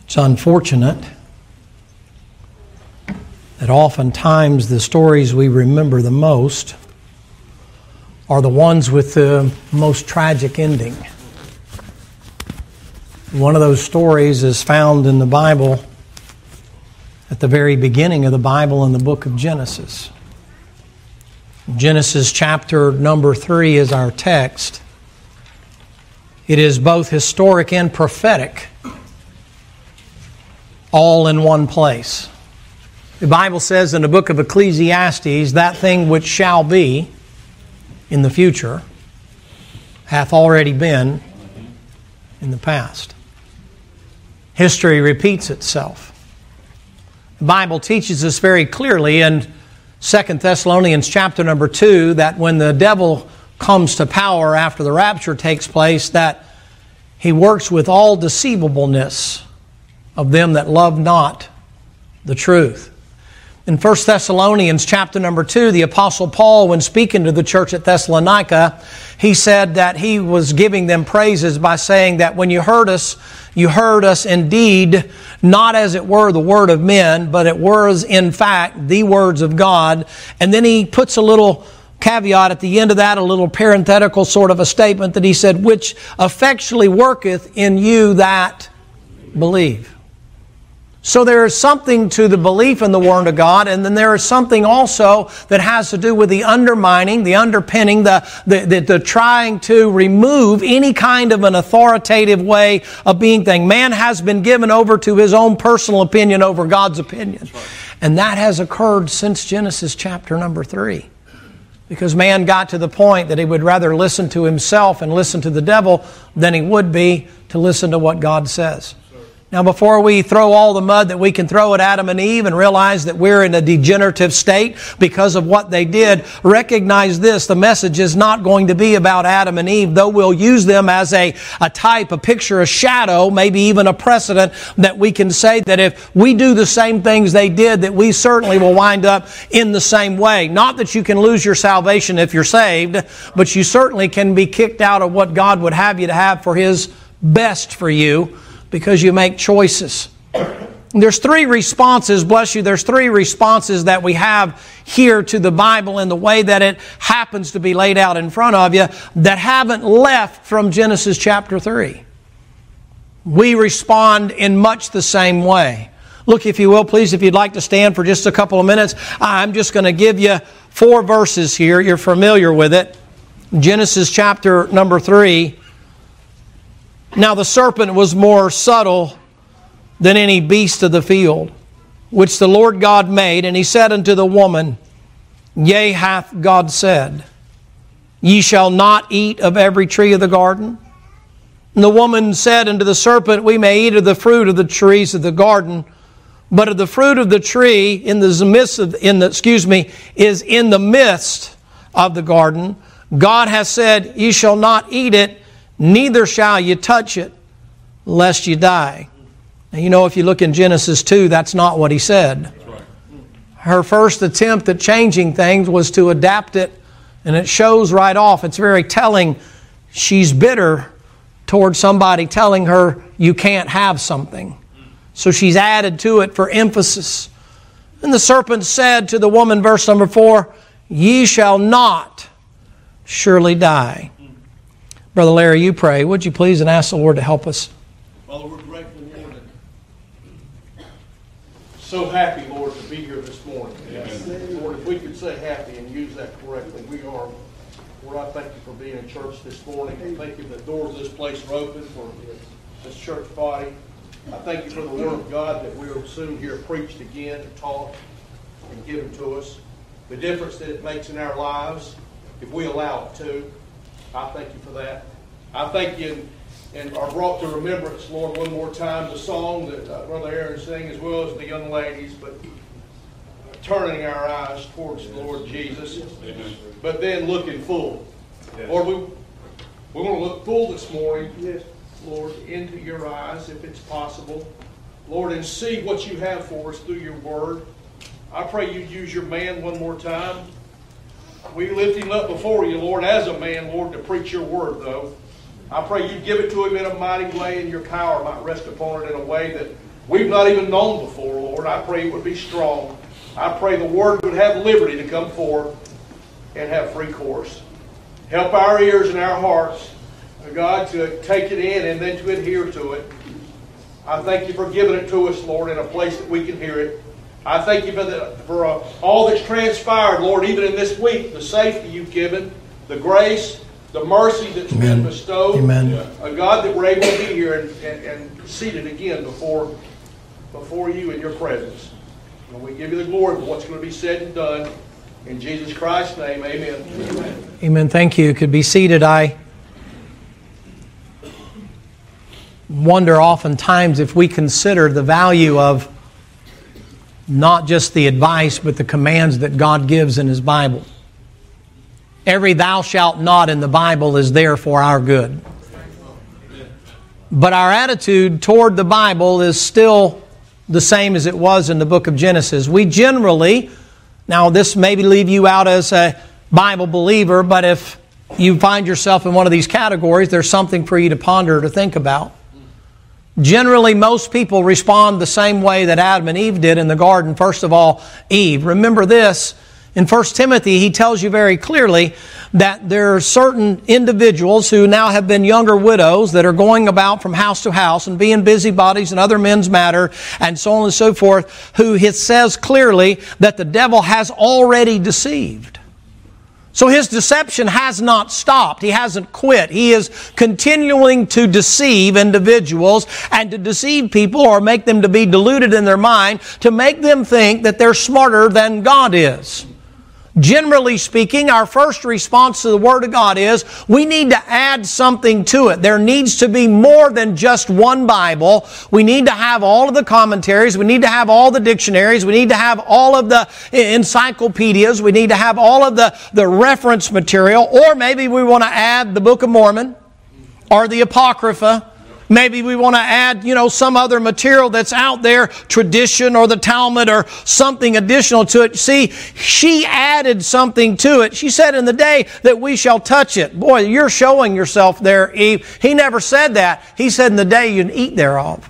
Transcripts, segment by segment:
It's unfortunate that oftentimes the stories we remember the most are the ones with the most tragic ending. One of those stories is found in the Bible at the very beginning of the Bible in the book of Genesis. Genesis chapter number 3 is our text. It is both historic and prophetic, all in one place. The Bible says in the book of Ecclesiastes, that thing which shall be in the future hath already been in the past. History repeats itself. The Bible teaches us very clearly in 2 Thessalonians chapter number 2 that when the devil comes to power after the rapture takes place, that he works with all deceivableness of them that love not the truth. In 1 Thessalonians chapter number 2, the Apostle Paul, when speaking to the church at Thessalonica, he said that he was giving them praises by saying that when you heard us indeed, not as it were the word of men, but it was in fact the words of God. And then he puts a little caveat at the end of that, a little parenthetical sort of a statement that he said, which effectually worketh in you that believe. So there is something to the belief in the Word of God, and then there is something also that has to do with the undermining, the underpinning, the trying to remove any kind of an authoritative way of being thing. Man has been given over to his own personal opinion over God's opinion. And that has occurred since Genesis chapter number 3. Because man got to the point that he would rather listen to himself and listen to the devil than he would be to listen to what God says. Now, before we throw all the mud that we can throw at Adam and Eve and realize that we're in a degenerative state because of what they did, recognize this: the message is not going to be about Adam and Eve, though we'll use them as a type, a picture, a shadow, maybe even a precedent that we can say that if we do the same things they did, that we certainly will wind up in the same way. Not that you can lose your salvation if you're saved, but you certainly can be kicked out of what God would have you to have for His best for you, because you make choices. There's 3 responses, bless you, there's 3 responses that we have here to the Bible in the way that it happens to be laid out in front of you that haven't left from Genesis chapter 3. We respond in much the same way. Look, if you will, please, if you'd like to stand for just a couple of minutes, I'm just going to give you 4 verses here. You're familiar with it. Genesis chapter number 3. Now the serpent was more subtle than any beast of the field, which the Lord God made. And he said unto the woman, Yea, hath God said, Ye shall not eat of every tree of the garden? And the woman said unto the serpent, We may eat of the fruit of the trees of the garden, but of the fruit of the tree is in the midst of the garden. God hath said, Ye shall not eat it, neither shall you touch it, lest you die. Now, you know, if you look in Genesis 2, that's not what he said. Her first attempt at changing things was to adapt it, and it shows right off. It's very telling. She's bitter towards somebody telling her you can't have something. So she's added to it for emphasis. And the serpent said to the woman, verse number 4, Ye shall not surely die. Brother Larry, you pray, would you please, and ask the Lord to help us. Father, we're grateful, Lord, and so happy, Lord, to be here this morning. Yes. Lord, if we could say happy and use that correctly, we are. Lord, I thank you for being in church this morning. I thank you that the doors of this place are open for this church body. I thank you for the Word of God that we will soon hear preached again and taught and given to us. The difference that it makes in our lives, if we allow it to. I thank you for that. I thank you and are brought to remembrance, Lord, one more time, the song that Brother Aaron sang, as well as the young ladies, but turning our eyes towards the Lord Jesus, but then looking full. Yes. Lord, we want to look full this morning, yes, Lord, into your eyes, if it's possible, Lord, and see what you have for us through your word. I pray you'd use your man one more time. We lift him up before you, Lord, as a man, Lord, to preach your word, though. I pray you'd give it to him in a mighty way, and your power might rest upon it in a way that we've not even known before, Lord. I pray it would be strong. I pray the Word would have liberty to come forth and have free course. Help our ears and our hearts, God, to take it in and then to adhere to it. I thank you for giving it to us, Lord, in a place that we can hear it. I thank you for all that's transpired, Lord, even in this week, the safety you've given, the grace, the mercy that's been bestowed. Amen. God, that we're able to be here and seated again before you in your presence. And we give you the glory for what's going to be said and done. In Jesus Christ's name, amen. Amen. Amen. Thank you. You could be seated. I wonder oftentimes if we consider the value of not just the advice, but the commands that God gives in His Bible. Every thou shalt not in the Bible is there for our good. But our attitude toward the Bible is still the same as it was in the book of Genesis. We generally, now this maybe leave you out as a Bible believer, but if you find yourself in one of these categories, there's something for you to ponder, to think about. Generally, most people respond the same way that Adam and Eve did in the garden. First of all, Eve. Remember this, in 1 Timothy, he tells you very clearly that there are certain individuals who now have been younger widows that are going about from house to house and being busybodies in other men's matter and so on and so forth, who it says clearly that the devil has already deceived. So his deception has not stopped. He hasn't quit. He is continuing to deceive individuals and to deceive people or make them to be deluded in their mind, to make them think that they're smarter than God is. Generally speaking, our first response to the Word of God is we need to add something to it. There needs to be more than just one Bible. We need to have all of the commentaries. We need to have all the dictionaries. We need to have all of the encyclopedias. We need to have all of the reference material. Or maybe we want to add the Book of Mormon or the Apocrypha. Maybe we want to add, some other material that's out there, tradition or the Talmud or something additional to it. See, she added something to it. She said, in the day that we shall touch it. Boy, you're showing yourself there, Eve. He never said that. He said, in the day you eat thereof.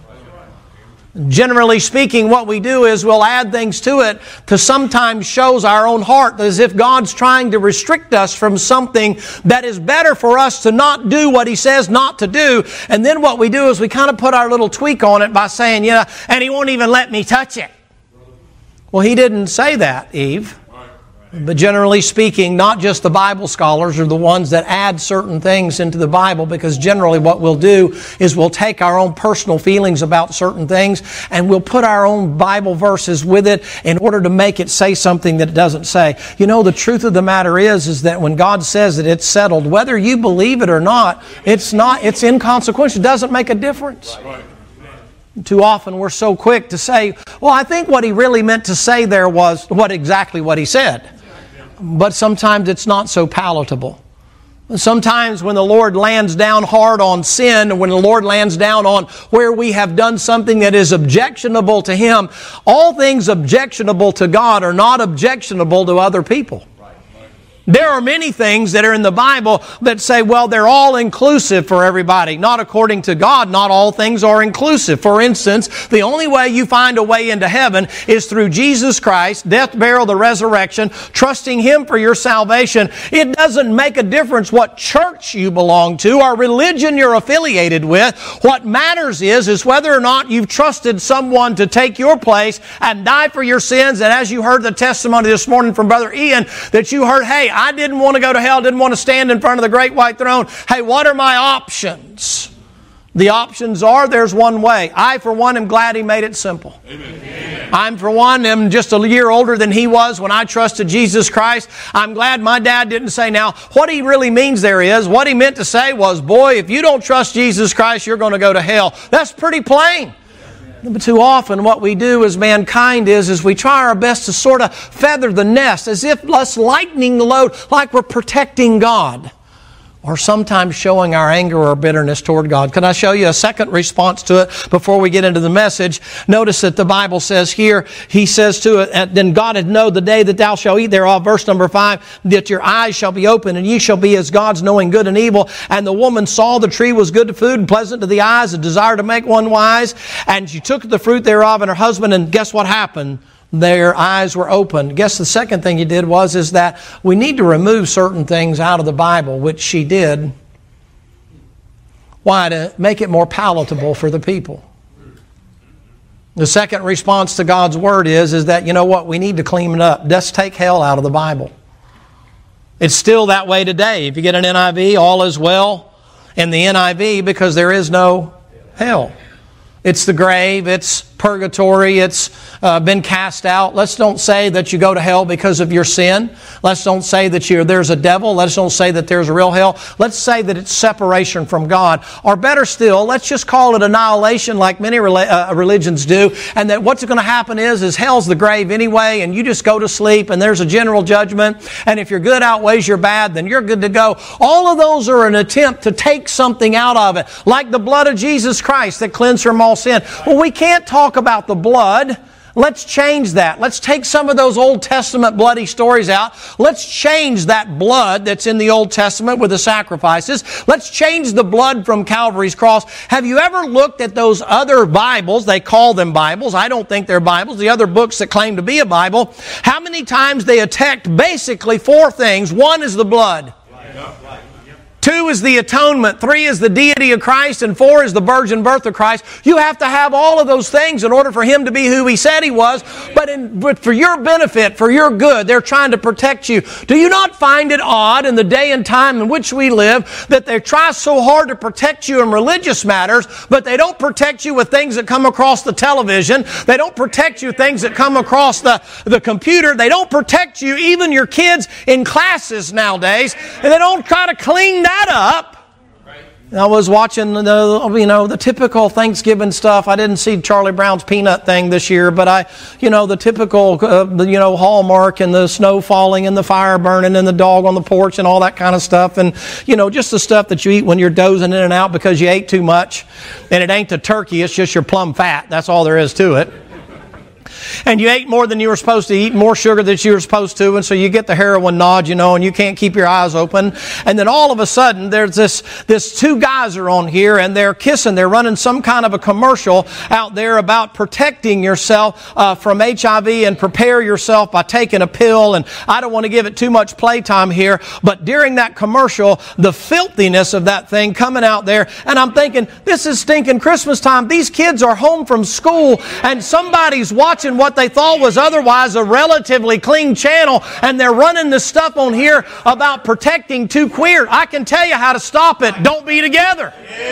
Generally speaking, what we do is we'll add things to it to sometimes shows our own heart as if God's trying to restrict us from something that is better for us to not do what He says not to do. And then what we do is we kind of put our little tweak on it by saying, and He won't even let me touch it. Well, He didn't say that, Eve. But generally speaking, not just the Bible scholars are the ones that add certain things into the Bible, because generally what we'll do is we'll take our own personal feelings about certain things and we'll put our own Bible verses with it in order to make it say something that it doesn't say. The truth of the matter is that when God says that it's settled, whether you believe it or not, it's inconsequential. It doesn't make a difference. Right. Too often we're so quick to say, well, I think what He really meant to say there was exactly what He said. But sometimes it's not so palatable. Sometimes when the Lord lands down hard on sin, when the Lord lands down on where we have done something that is objectionable to Him, all things objectionable to God are not objectionable to other people. There are many things that are in the Bible that say, well, they're all inclusive for everybody. Not according to God, not all things are inclusive. For instance, the only way you find a way into heaven is through Jesus Christ, death, burial, the resurrection, trusting Him for your salvation. It doesn't make a difference what church you belong to or religion you're affiliated with. What matters is whether or not you've trusted someone to take your place and die for your sins. And as you heard the testimony this morning from Brother Ian, that you heard, hey, I didn't want to go to hell, didn't want to stand in front of the great white throne. Hey, what are my options? The options are, there's one way. I, for one, am glad He made it simple. Amen. I'm, for one, am just a year older than he was when I trusted Jesus Christ. I'm glad my dad didn't say, now, what he really means there is, what he meant to say was, boy, if you don't trust Jesus Christ, you're going to go to hell. That's pretty plain. But too often what we do as mankind is we try our best to sort of feather the nest as if us lightening the load like we're protecting God. or sometimes showing our anger or bitterness toward God. Can I show you a second response to it before we get into the message? Notice that the Bible says here, He says to it, then God had known the day that thou shalt eat thereof, verse number 5, that your eyes shall be open, and ye shall be as gods, knowing good and evil. And the woman saw the tree was good to food and pleasant to the eyes, a desire to make one wise. And she took the fruit thereof and her husband, and guess what happened? Their eyes were opened. Guess the second thing He did is that we need to remove certain things out of the Bible, which she did. Why? To make it more palatable for the people. The second response to God's Word is that, you know what, we need to clean it up. Let's take hell out of the Bible. It's still that way today. If you get an NIV, all is well in the NIV because there is no hell. It's the grave, it's purgatory, it's been cast out. Let's don't say that you go to hell because of your sin. Let's don't say that there's a devil. Let's don't say that there's a real hell. Let's say that it's separation from God. Or better still, let's just call it annihilation like many religions do. And that what's going to happen is hell's the grave anyway, and you just go to sleep, and there's a general judgment. And if your good outweighs your bad, then you're good to go. All of those are an attempt to take something out of it. Like the blood of Jesus Christ that cleansed from all sin. Well, we can't talk about the blood. Let's change that. Let's take some of those Old Testament bloody stories out. Let's change that blood that's in the Old Testament with the sacrifices. Let's change the blood from Calvary's cross. Have you ever looked at those other Bibles? They call them Bibles. I don't think they're Bibles. The other books that claim to be a Bible. How many times they attacked basically 4 things. 1 is the blood. 2 is the atonement, 3 is the deity of Christ, and 4 is the virgin birth of Christ. You have to have all of those things in order for Him to be who He said He was. But for your benefit, for your good, they're trying to protect you. Do you not find it odd in the day and time in which we live that they try so hard to protect you in religious matters, but they don't protect you with things that come across the television. They don't protect you with things that come across the computer. They don't protect you, even your kids in classes nowadays, and they don't try to clean that up. I was watching the typical Thanksgiving stuff. I didn't see Charlie Brown's peanut thing this year, but the typical Hallmark and the snow falling and the fire burning and the dog on the porch and all that kind of stuff, and just the stuff that you eat when you're dozing in and out because you ate too much. And it ain't the turkey, it's just your plum fat. That's all there is to it. And you ate more than you were supposed to eat, more sugar than you were supposed to, and so you get the heroin nod, and you can't keep your eyes open. And then all of a sudden, there's this 2 guys are on here, and they're kissing. They're running some kind of a commercial out there about protecting yourself from HIV and prepare yourself by taking a pill. And I don't want to give it too much playtime here, but during that commercial, the filthiness of that thing coming out there, and I'm thinking, this is stinking Christmas time. These kids are home from school, and somebody's watching what they thought was otherwise a relatively clean channel, and they're running this stuff on here about protecting too queer. I can tell you how to stop it. Don't be together.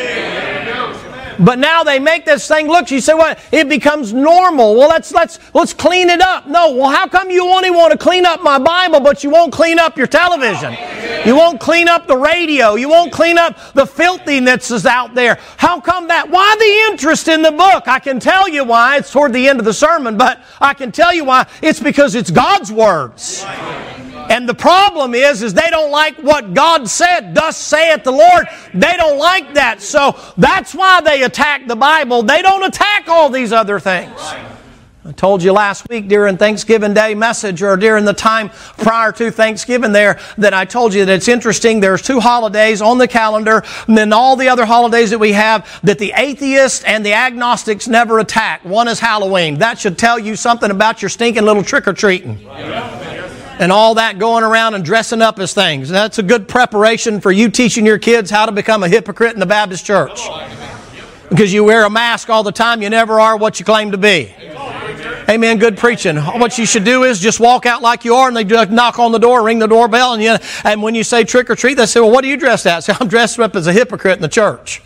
But now they make this thing look, you say, what? It becomes normal. Well, let's clean it up. No, well, how come you only want to clean up my Bible, but you won't clean up your television? You won't clean up the radio. You won't clean up the filthiness that's out there. How come that? Why the interest in the book? I can tell you why. It's toward the end of the sermon, but I can tell you why. It's because it's God's words. And the problem is they don't like what God said, thus saith the Lord. They don't like that. So that's why they attack the Bible. They don't attack all these other things. I told you last week during Thanksgiving Day message, or during the time prior to Thanksgiving there, that I told you that it's interesting. There's 2 holidays on the calendar, and then all the other holidays that we have that the atheists and the agnostics never attack. One is Halloween. That should tell you something about your stinking little trick-or-treating. And all that going around and dressing up as things. And that's a good preparation for you teaching your kids how to become a hypocrite in the Baptist church. Because you wear a mask all the time, you never are what you claim to be. Amen. Good preaching. What you should do is just walk out like you are, and they knock on the door, ring the doorbell, and when you say trick or treat, they say, well, what are you dressed as? I say, I'm dressed up as a hypocrite in the church.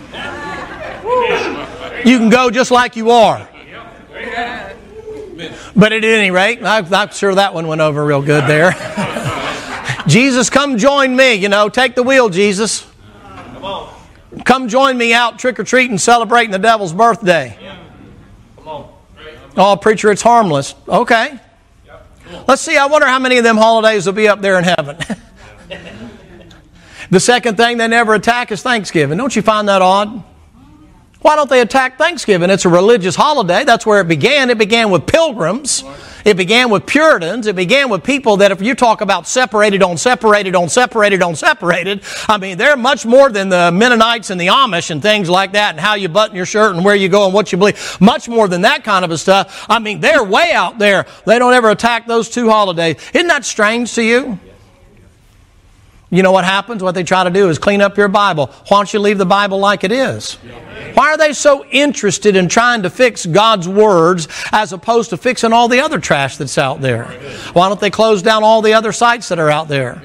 You can go just like you are. But at any rate, I'm sure that one went over real good there. Jesus, come join me. Take the wheel, Jesus. Come on. Come join me out trick-or-treating, celebrating the devil's birthday. Come on. Oh, preacher, it's harmless. Okay. Let's see, I wonder how many of them holidays will be up there in heaven. The second thing they never attack is Thanksgiving. Don't you find that odd? Why don't they attack Thanksgiving? It's a religious holiday. That's where it began. It began with pilgrims. It began with Puritans. It began with people that, if you talk about separated on separated on separated on separated, I mean, they're much more than the Mennonites and the Amish and things like that, and how you button your shirt and where you go and what you believe. Much more than that kind of a stuff. I mean, they're way out there. They don't ever attack those two holidays. Isn't that strange to you? You know what happens? What they try to do is clean up your Bible. Why don't you leave the Bible like it is? Why are they so interested in trying to fix God's words as opposed to fixing all the other trash that's out there? Why don't they close down all the other sites that are out there?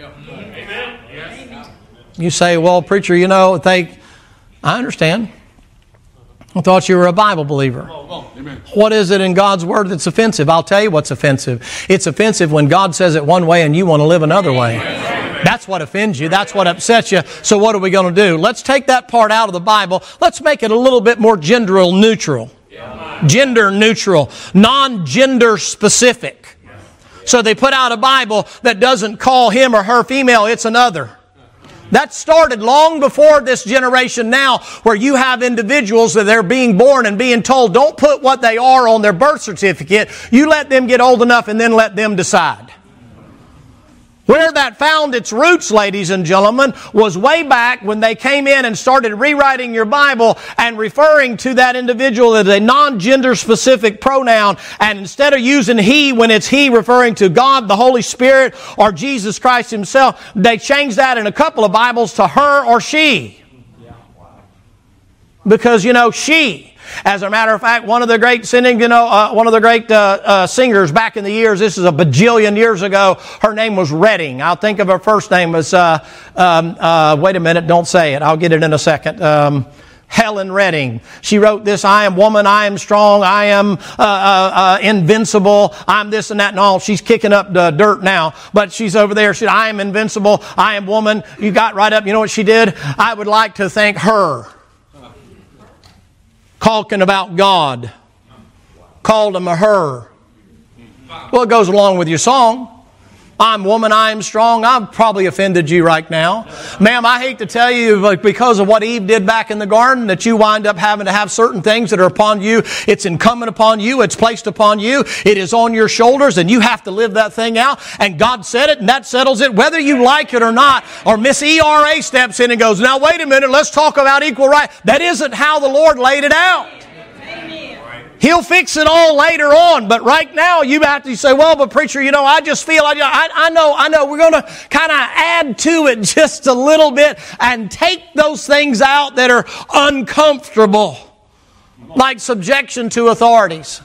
You say, well, preacher, you know, I understand. I thought you were a Bible believer. What is it in God's Word that's offensive? I'll tell you what's offensive. It's offensive when God says it one way and you want to live another way. That's what offends you. That's what upsets you. So what are we going to do? Let's take that part out of the Bible. Let's make it a little bit more gender neutral. Gender neutral. Non-gender specific. So they put out a Bible that doesn't call him or her female. It's another. That started long before this generation now, where you have individuals that they're being born and being told, don't put what they are on their birth certificate. You let them get old enough and then let them decide. Where that found its roots, ladies and gentlemen, was way back when they came in and started rewriting your Bible and referring to that individual as a non-gender specific pronoun. And instead of using he when it's he, referring to God, the Holy Spirit, or Jesus Christ Himself, they changed that in a couple of Bibles to her or she. Because, you know, she. As a matter of fact, one of the great singers back in the years, this is a bajillion years ago, her name was Redding. I'll think of her first name as, wait a minute, don't say it. I'll get it in a second. Helen Redding. She wrote this, I am woman, I am strong, I am invincible, I'm this and that and all. She's kicking up the dirt now, but she's over there. She said, I am invincible, I am woman. You got right up. You know what she did? I would like to thank her. Talking about God. Called him a her. Well, it goes along with your song. I'm woman, I am strong. I've probably offended you right now. Ma'am, I hate to tell you, because of what Eve did back in the garden, that you wind up having to have certain things that are upon you. It's incumbent upon you. It's placed upon you. It is on your shoulders, and you have to live that thing out. And God said it, and that settles it, whether you like it or not. Or Miss ERA steps in and goes, now wait a minute, let's talk about equal right. That isn't how the Lord laid it out. He'll fix it all later on, but right now you have to say, well, but preacher, you know, I just feel, I know, we're going to kind of add to it just a little bit and take those things out that are uncomfortable, like subjection to authorities.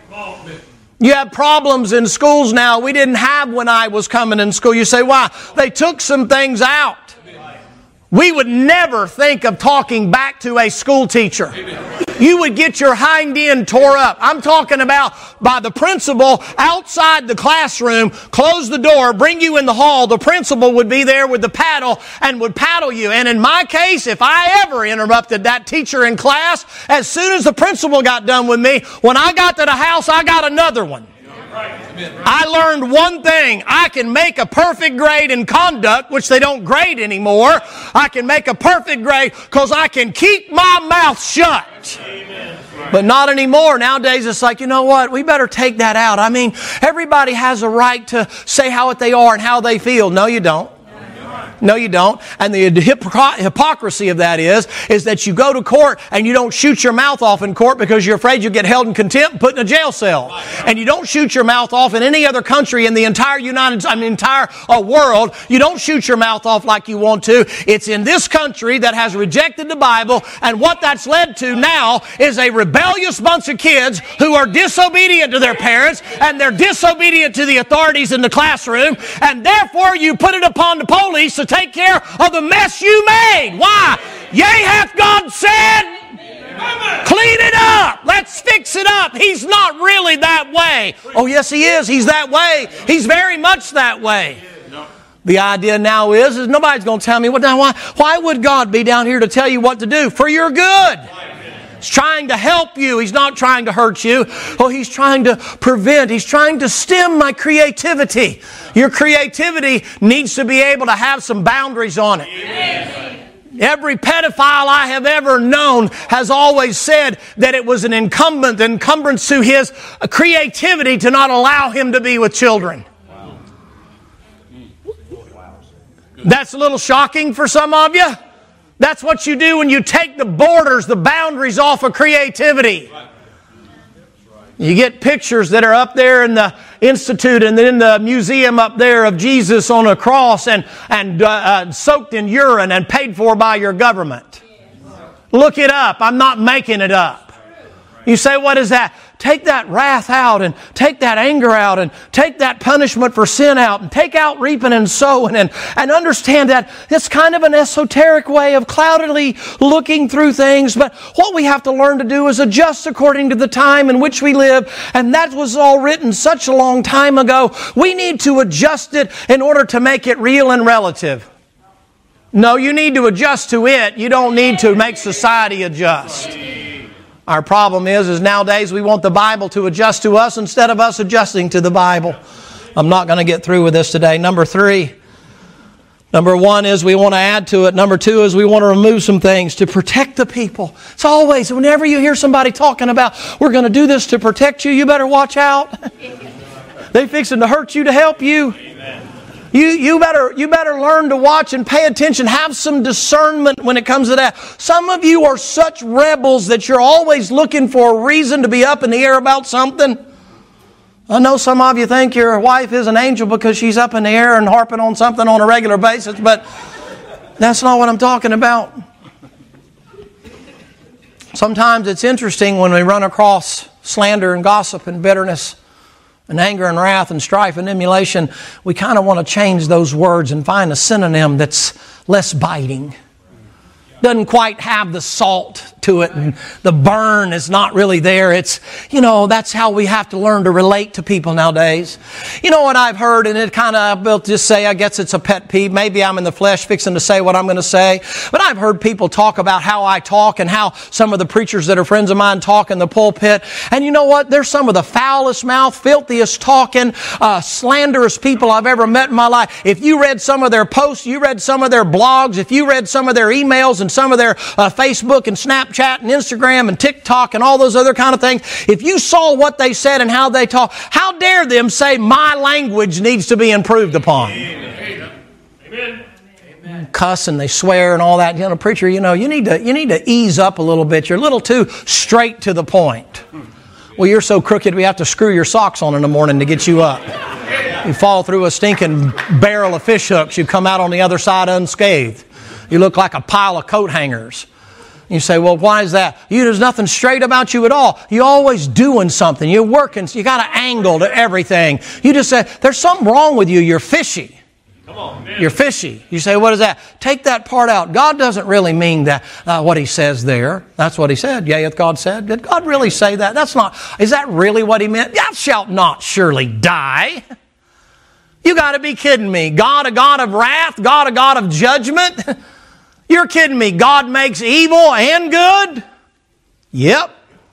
You have problems in schools now we didn't have when I was coming in school. You say, why? They took some things out. We would never think of talking back to a school teacher. You would get your hind end tore up. I'm talking about by the principal outside the classroom, close the door, bring you in the hall. The principal would be there with the paddle and would paddle you. And in my case, if I ever interrupted that teacher in class, as soon as the principal got done with me, when I got to the house, I got another one. I learned one thing. I can make a perfect grade in conduct, which they don't grade anymore. I can make a perfect grade because I can keep my mouth shut. But not anymore. Nowadays it's like, you know what? We better take that out. I mean, everybody has a right to say how they are and how they feel. No, you don't. No, you don't. And the hypocrisy of that is that you go to court and you don't shoot your mouth off in court because you're afraid you'll get held in contempt and put in a jail cell. And you don't shoot your mouth off in any other country in the entire world. You don't shoot your mouth off like you want to. It's in this country that has rejected the Bible, and what that's led to now is a rebellious bunch of kids who are disobedient to their parents, and they're disobedient to the authorities in the classroom, and therefore you put it upon the police to take care of the mess you made. Why? Yea, hath God said, clean it up. Let's fix it up. He's not really that way. Oh, yes, He is. He's that way. He's very much that way. The idea now is nobody's going to tell me, why would God be down here to tell you what to do? For your good. He's trying to help you. He's not trying to hurt you. Oh, He's trying to prevent. He's trying to stem my creativity. Your creativity needs to be able to have some boundaries on it. Amen. Every pedophile I have ever known has always said that it was an encumbrance to his creativity to not allow him to be with children. That's a little shocking for some of you. That's what you do when you take the borders, the boundaries off of creativity. You get pictures that are up there in the institute and in the museum up there of Jesus on a cross and soaked in urine and paid for by your government. Look it up. I'm not making it up. You say, what is that? Take that wrath out and take that anger out and take that punishment for sin out and take out reaping and sowing and understand that it's kind of an esoteric way of cloudily looking through things. But what we have to learn to do is adjust according to the time in which we live. And that was all written such a long time ago. We need to adjust it in order to make it real and relative. No, you need to adjust to it. You don't need to make society adjust. Our problem is nowadays we want the Bible to adjust to us instead of us adjusting to the Bible. I'm not going to get through with this today. Number 3. Number 1 is we want to add to it. Number 2 is we want to remove some things to protect the people. It's always, whenever you hear somebody talking about, we're going to do this to protect you, you better watch out. They fixing to hurt you to help you. You better learn to watch and pay attention. Have some discernment when it comes to that. Some of you are such rebels that you're always looking for a reason to be up in the air about something. I know some of you think your wife is an angel because she's up in the air and harping on something on a regular basis, but that's not what I'm talking about. Sometimes it's interesting when we run across slander and gossip and bitterness and anger and wrath and strife and emulation, we kind of want to change those words and find a synonym that's less biting. Doesn't quite have the salt to it, and the burn is not really there. It's, that's how we have to learn to relate to people nowadays. You know what I've heard, and it kind of, I'll just say, I guess it's a pet peeve. Maybe I'm in the flesh fixing to say what I'm going to say. But I've heard people talk about how I talk and how some of the preachers that are friends of mine talk in the pulpit. And you know what? They're some of the foulest mouth, filthiest talking, slanderous people I've ever met in my life. If you read some of their posts, you read some of their blogs, if you read some of their emails and some of their Facebook and Snapchat and Instagram and TikTok and all those other kind of things, if you saw what they said and how they talk, how dare them say my language needs to be improved upon? Amen. Amen. Cuss and they swear and all that. Preacher, you need to ease up a little bit. You're a little too straight to the point. Well, you're so crooked we have to screw your socks on in the morning to get you up. You fall through a stinking barrel of fish hooks, you come out on the other side unscathed. You look like a pile of coat hangers. You say, well, why is that? There's nothing straight about you at all. You're always doing something. You're working. You got an angle to everything. You just say, there's something wrong with you. You're fishy. Come on, man. You're fishy. You say, what is that? Take that part out. God doesn't really mean that, what He says there. That's what He said. Yea, hath God said. Did God really say that? Is that really what He meant? Thou shalt not surely die. You got to be kidding me. God, a God of wrath? God, a God of judgment? You're kidding me. God makes evil and good? Yep.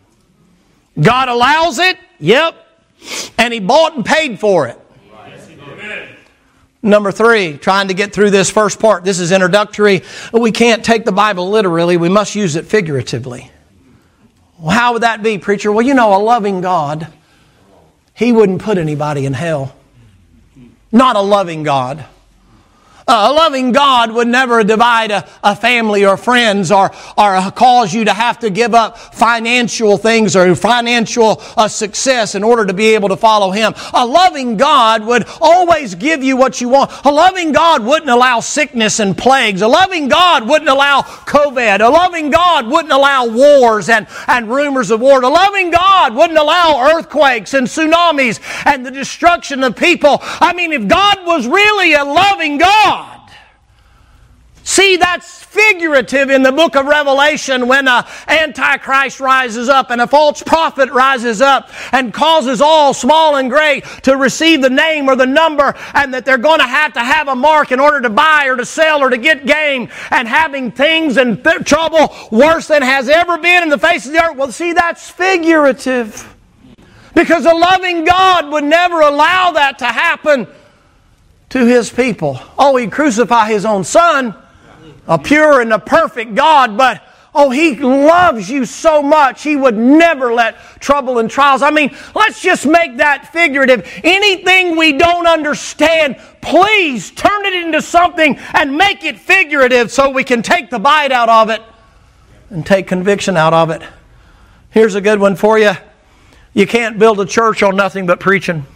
God allows it? Yep. And He bought and paid for it. Amen. Number 3, trying to get through this first part. This is introductory. We can't take the Bible literally. We must use it figuratively. Well, how would that be, preacher? Well, a loving God, He wouldn't put anybody in hell. Not a loving God. A loving God would never divide a family or friends or cause you to have to give up financial things or financial success in order to be able to follow Him. A loving God would always give you what you want. A loving God wouldn't allow sickness and plagues. A loving God wouldn't allow COVID. A loving God wouldn't allow wars and rumors of war. A loving God wouldn't allow earthquakes and tsunamis and the destruction of people. I mean, if God was really a loving God, See, that's figurative in the book of Revelation when an Antichrist rises up and a false prophet rises up and causes all, small and great, to receive the name or the number, and that they're going to have a mark in order to buy or to sell or to get gain, and having things and trouble worse than has ever been in the face of the earth. Well, see, that's figurative. Because a loving God would never allow that to happen to His people. Oh, He'd crucify His own Son, a pure and a perfect God, but oh, He loves you so much, He would never let trouble and trials. I mean, let's just make that figurative. Anything we don't understand, please turn it into something and make it figurative so we can take the bite out of it and take conviction out of it. Here's a good one for you. You can't build a church on nothing but preaching.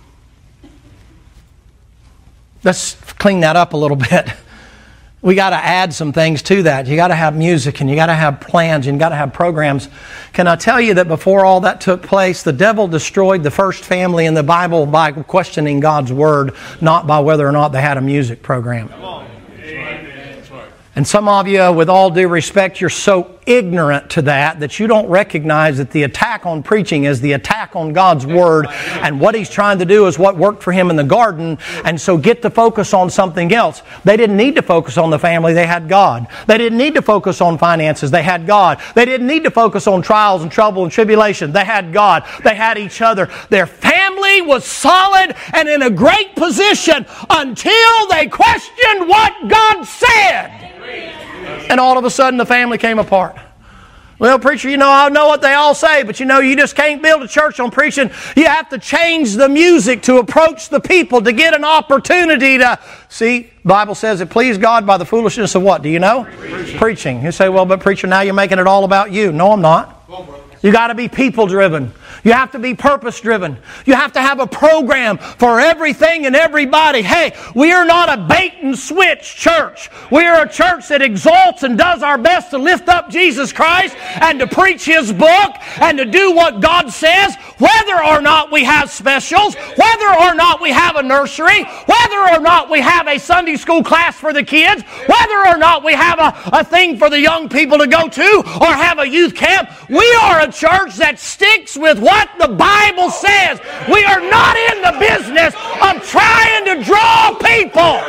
Let's clean that up a little bit. We got to add some things to that. You got to have music, and you got to have plans, and you got to have programs. Can I tell you that before all that took place, the devil destroyed the first family in the Bible by questioning God's Word, not by whether or not they had a music program. Come on. Amen. That's right. And some of you, with all due respect, you're so ignorant to that you don't recognize that the attack on preaching is the attack on God's Word, and what He's trying to do is what worked for Him in the garden, and so get to focus on something else. They didn't need to focus on the family, they had God. They didn't need to focus on finances, they had God. They didn't need to focus on trials and trouble and tribulation, they had God. They had each other. Their family was solid and in a great position until they questioned what God said. And all of a sudden the family came apart. Well, preacher, I know what they all say, but you just can't build a church on preaching. You have to change the music to approach the people to get an opportunity to... See, the Bible says it pleased God by the foolishness of what? Do you know? Preaching. You say, well, but preacher, now you're making it all about you. No, I'm not. You got to be people-driven. You have to be purpose-driven. You have to have a program for everything and everybody. Hey, we are not a bait-and-switch church. We are a church that exalts and does our best to lift up Jesus Christ and to preach His book and to do what God says, whether or not we have specials, whether or not we have a nursery, whether or not we have a Sunday school class for the kids, whether or not we have a thing for the young people to go to or have a youth camp. We are a church that sticks with what the Bible says. We are not in the business of trying to draw people.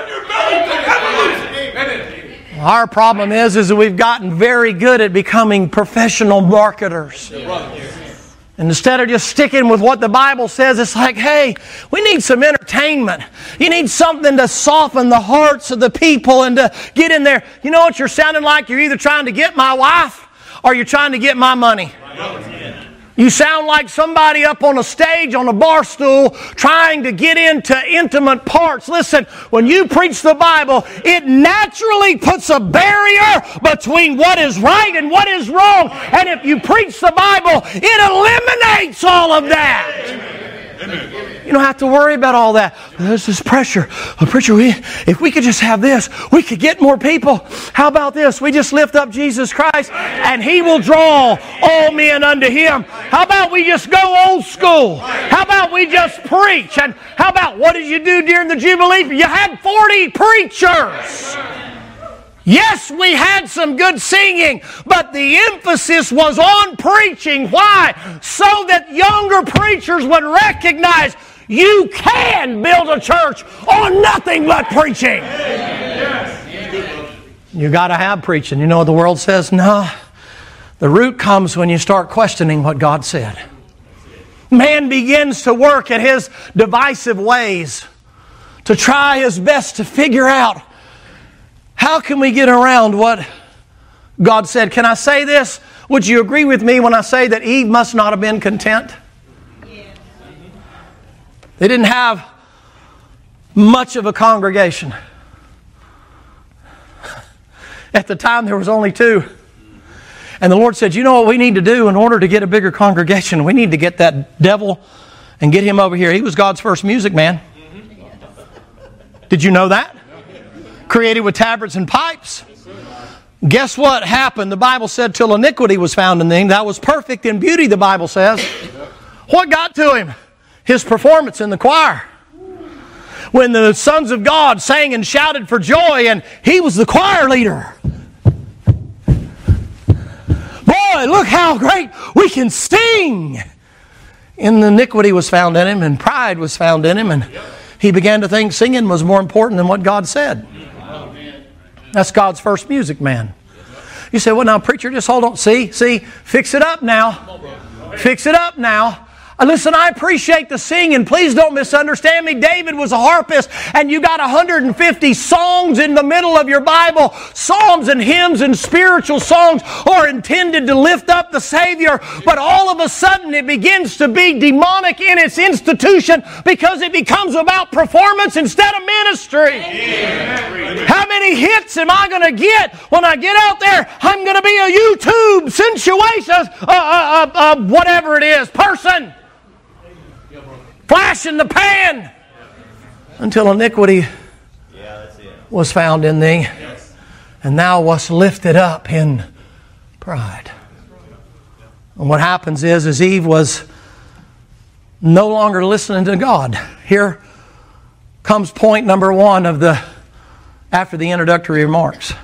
Our problem is that we've gotten very good at becoming professional marketers. And instead of just sticking with what the Bible says, it's like, hey, we need some entertainment. You need something to soften the hearts of the people and to get in there. You know what you're sounding like? You're either trying to get my wife or you're trying to get my money. You sound like somebody up on a stage on a bar stool trying to get into intimate parts. Listen, when you preach the Bible, it naturally puts a barrier between what is right and what is wrong. And if you preach the Bible, it eliminates all of that. You don't have to worry about all that. There's this pressure. Well, preacher, if we could just have this, we could get more people. How about this? We just lift up Jesus Christ and He will draw all men unto Him. How about we just go old school? How about we just preach? And how about what did you do during the Jubilee? You had 40 preachers. Yes, we had some good singing, but the emphasis was on preaching. Why? So that younger preachers would recognize you can build a church on nothing but preaching. You got to have preaching. You know what the world says? No. The root comes when you start questioning what God said. Man begins to work at his divisive ways to try his best to figure out, how can we get around what God said? Can I say this? Would you agree with me when I say that Eve must not have been content? Yes. They didn't have much of a congregation. At the time, there was only 2. And the Lord said, you know what we need to do in order to get a bigger congregation? We need to get that devil and get him over here. He was God's first music man. Did you know that? Created with tabrets and pipes. Guess what happened? The Bible said till iniquity was found in him. That was perfect in beauty, the Bible says. What got to him? His performance in the choir. when the sons of God sang and shouted for joy, and he was the choir leader. Boy, look how great we can sing! And iniquity was found in him, and pride was found in him, and he began to think singing was more important than what God said. That's God's first music man. You say, well, now, preacher, just hold on. See, fix it up now. Fix it up now. Listen, I appreciate the singing. Please don't misunderstand me. David was a harpist, and you got 150 songs in the middle of your Bible. Psalms and hymns and spiritual songs are intended to lift up the Savior, but all of a sudden it begins to be demonic in its institution because it becomes about performance instead of ministry. Amen. How many hits am I going to get when I get out there? I'm going to be a YouTube sensuation, whatever it is, person. Flash in the pan until iniquity was found in thee, and thou wast lifted up in pride. And what happens is Eve was no longer listening to God. Here comes point number one after the introductory remarks.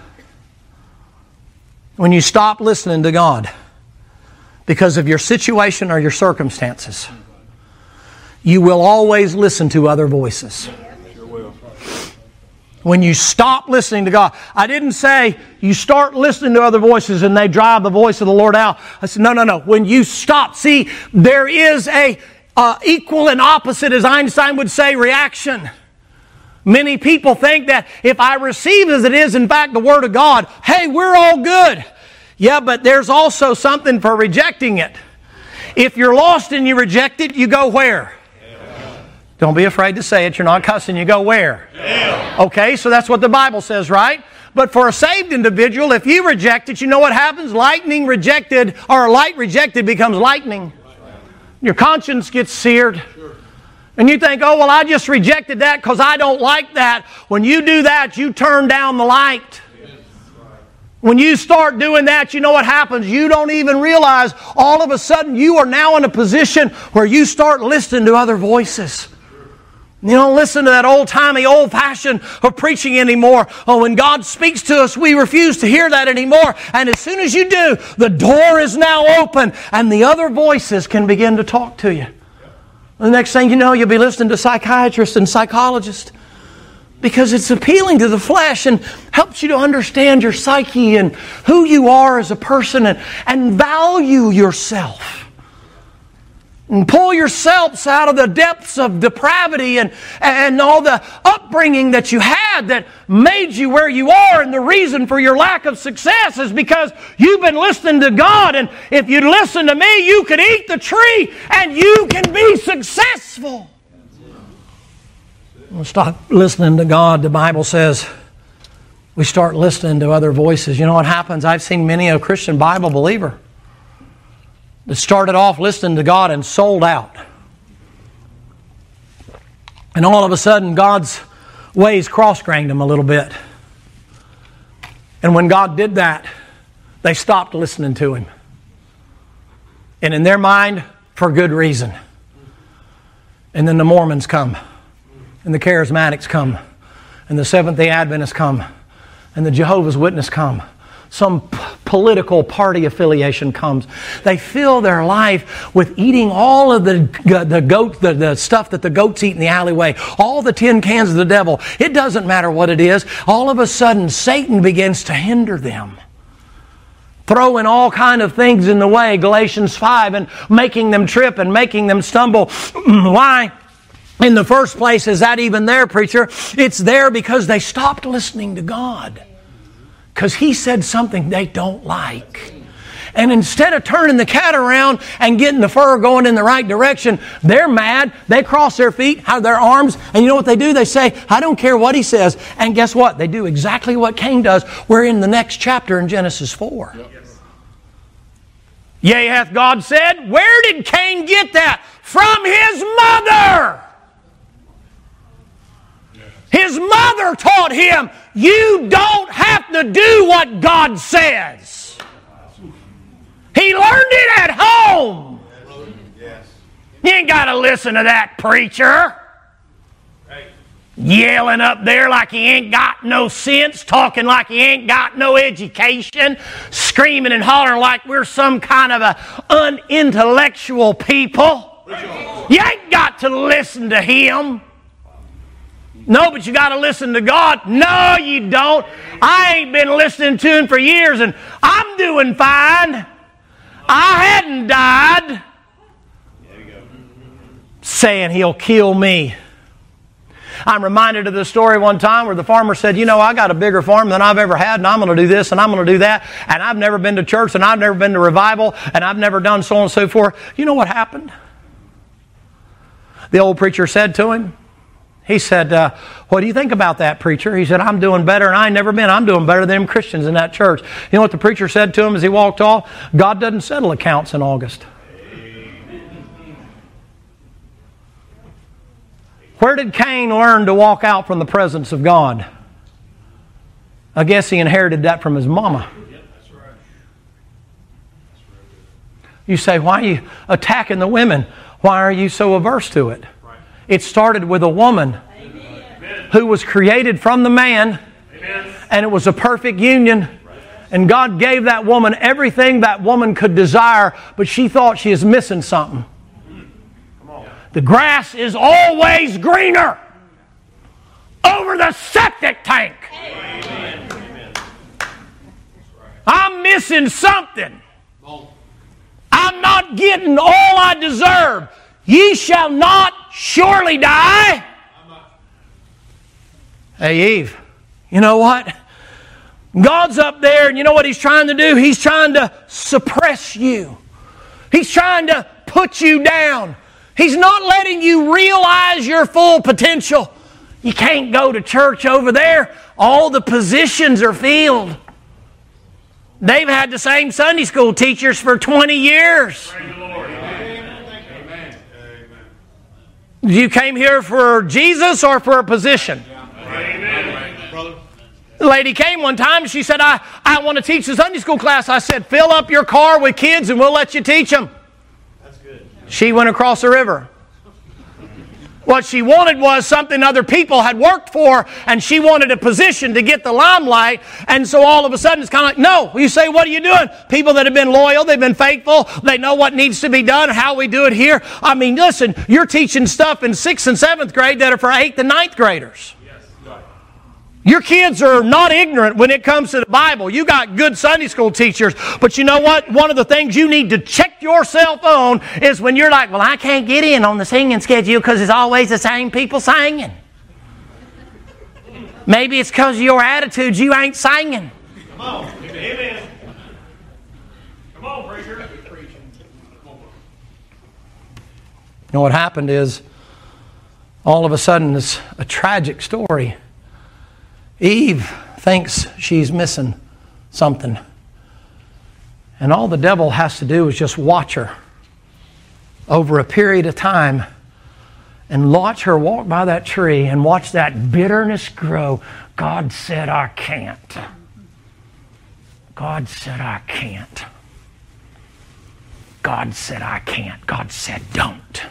When you stop listening to God because of your situation or your circumstances, you will always listen to other voices. Sure will. When you stop listening to God. I didn't say you start listening to other voices and they drive the voice of the Lord out. I said, no. When you stop, see, there is a equal and opposite, as Einstein would say, reaction. Many people think that if I receive as it is, in fact, the Word of God, hey, we're all good. Yeah, but there's also something for rejecting it. If you're lost and you reject it, you go where? Don't be afraid to say it. You're not cussing. You go where? Hell. Okay, so that's what the Bible says, right? But for a saved individual, if you reject it, you know what happens? Lightning rejected, or light rejected becomes lightning. Your conscience gets seared. And you think, oh, well, I just rejected that because I don't like that. When you do that, you turn down the light. When you start doing that, you know what happens? You don't even realize all of a sudden you are now in a position where you start listening to other voices. You don't listen to that old-timey, old-fashioned of preaching anymore. Oh, when God speaks to us, we refuse to hear that anymore. And as soon as you do, the door is now open and the other voices can begin to talk to you. The next thing you know, you'll be listening to psychiatrists and psychologists because it's appealing to the flesh and helps you to understand your psyche and who you are as a person and value yourself. And pull yourselves out of the depths of depravity and all the upbringing that you had that made you where you are. And the reason for your lack of success is because you've been listening to God. And if you listen to me, you can eat the tree and you can be successful. We'll stop listening to God. The Bible says we start listening to other voices. You know what happens? I've seen many a Christian Bible believer that started off listening to God and sold out. And all of a sudden, God's ways cross-grained them a little bit. And when God did that, they stopped listening to Him. And in their mind, for good reason. And then the Mormons come. And the Charismatics come. And the Seventh-day Adventists come. And the Jehovah's Witnesses come. Some political party affiliation comes. They fill their life with eating all of the stuff that the goats eat in the alleyway, all the tin cans of the devil. It doesn't matter what it is. All of a sudden, Satan begins to hinder them, throwing all kind of things in the way, Galatians 5, and making them trip and making them stumble. Why? In the first place, is that even there, preacher? It's there because they stopped listening to God. Because He said something they don't like. And instead of turning the cat around and getting the fur going in the right direction, they're mad. They cross their feet, have their arms, and you know what they do? They say, I don't care what he says. And guess what? They do exactly what Cain does. We're in the next chapter in Genesis 4. Yep. Yea, hath God said. Where did Cain get that? From his mother. His mother taught him, you don't have to do what God says. He learned it at home. You ain't got to listen to that preacher. yelling up there like he ain't got no sense, talking like he ain't got no education, screaming and hollering like we're some kind of a unintellectual people. You ain't got to listen to him. No, but you got to listen to God. No, you don't. I ain't been listening to him for years, and I'm doing fine. I hadn't died. Saying he'll kill me. I'm reminded of the story one time where the farmer said, you know, I got a bigger farm than I've ever had, and I'm going to do this, and I'm going to do that, and I've never been to church, and I've never been to revival, and I've never done so on and so forth. You know what happened? The old preacher said to him, he said, what do you think about that, preacher? He said, I'm doing better, and I ain't never been. I'm doing better than them Christians in that church. You know what the preacher said to him as he walked off? God doesn't settle accounts in August. Where did Cain learn to walk out from the presence of God? I guess he inherited that from his mama. You say, why are you attacking the women? Why are you so averse to it? It started with a woman who was created from the man, and it was a perfect union. And God gave that woman everything that woman could desire, but she thought she was missing something. The grass is always greener over the septic tank. I'm missing something. I'm not getting all I deserve. Ye shall not surely die. Hey, Eve, you know what? God's up there, and you know what He's trying to do? He's trying to suppress you. He's trying to put you down. He's not letting you realize your full potential. You can't go to church over there. All the positions are filled. They've had the same Sunday school teachers for 20 years. Praise the Lord. Amen. You came here for Jesus or for a position? Amen. Brother. The lady came one time and she said, I want to teach the Sunday school class. I said, fill up your car with kids and we'll let you teach them. That's good. She went across the river. What she wanted was something other people had worked for, and she wanted a position to get the limelight, and so all of a sudden it's kind of like, no. You say, what are you doing? People that have been loyal, they've been faithful, they know what needs to be done, how we do it here. I mean, listen, you're teaching stuff in 6th and 7th grade that are for 8th and 9th graders. Your kids are not ignorant when it comes to the Bible. You got good Sunday school teachers, but you know what? One of the things you need to check yourself on is when you're like, well, I can't get in on the singing schedule because it's always the same people singing. Maybe it's because of your attitude you ain't singing. Come on. Amen. Come on, preacher. You know what happened is, all of a sudden, it's a tragic story. Eve thinks she's missing something. And all the devil has to do is just watch her over a period of time and watch her walk by that tree and watch that bitterness grow. God said, I can't. God said, I can't. God said, I can't. God said, don't.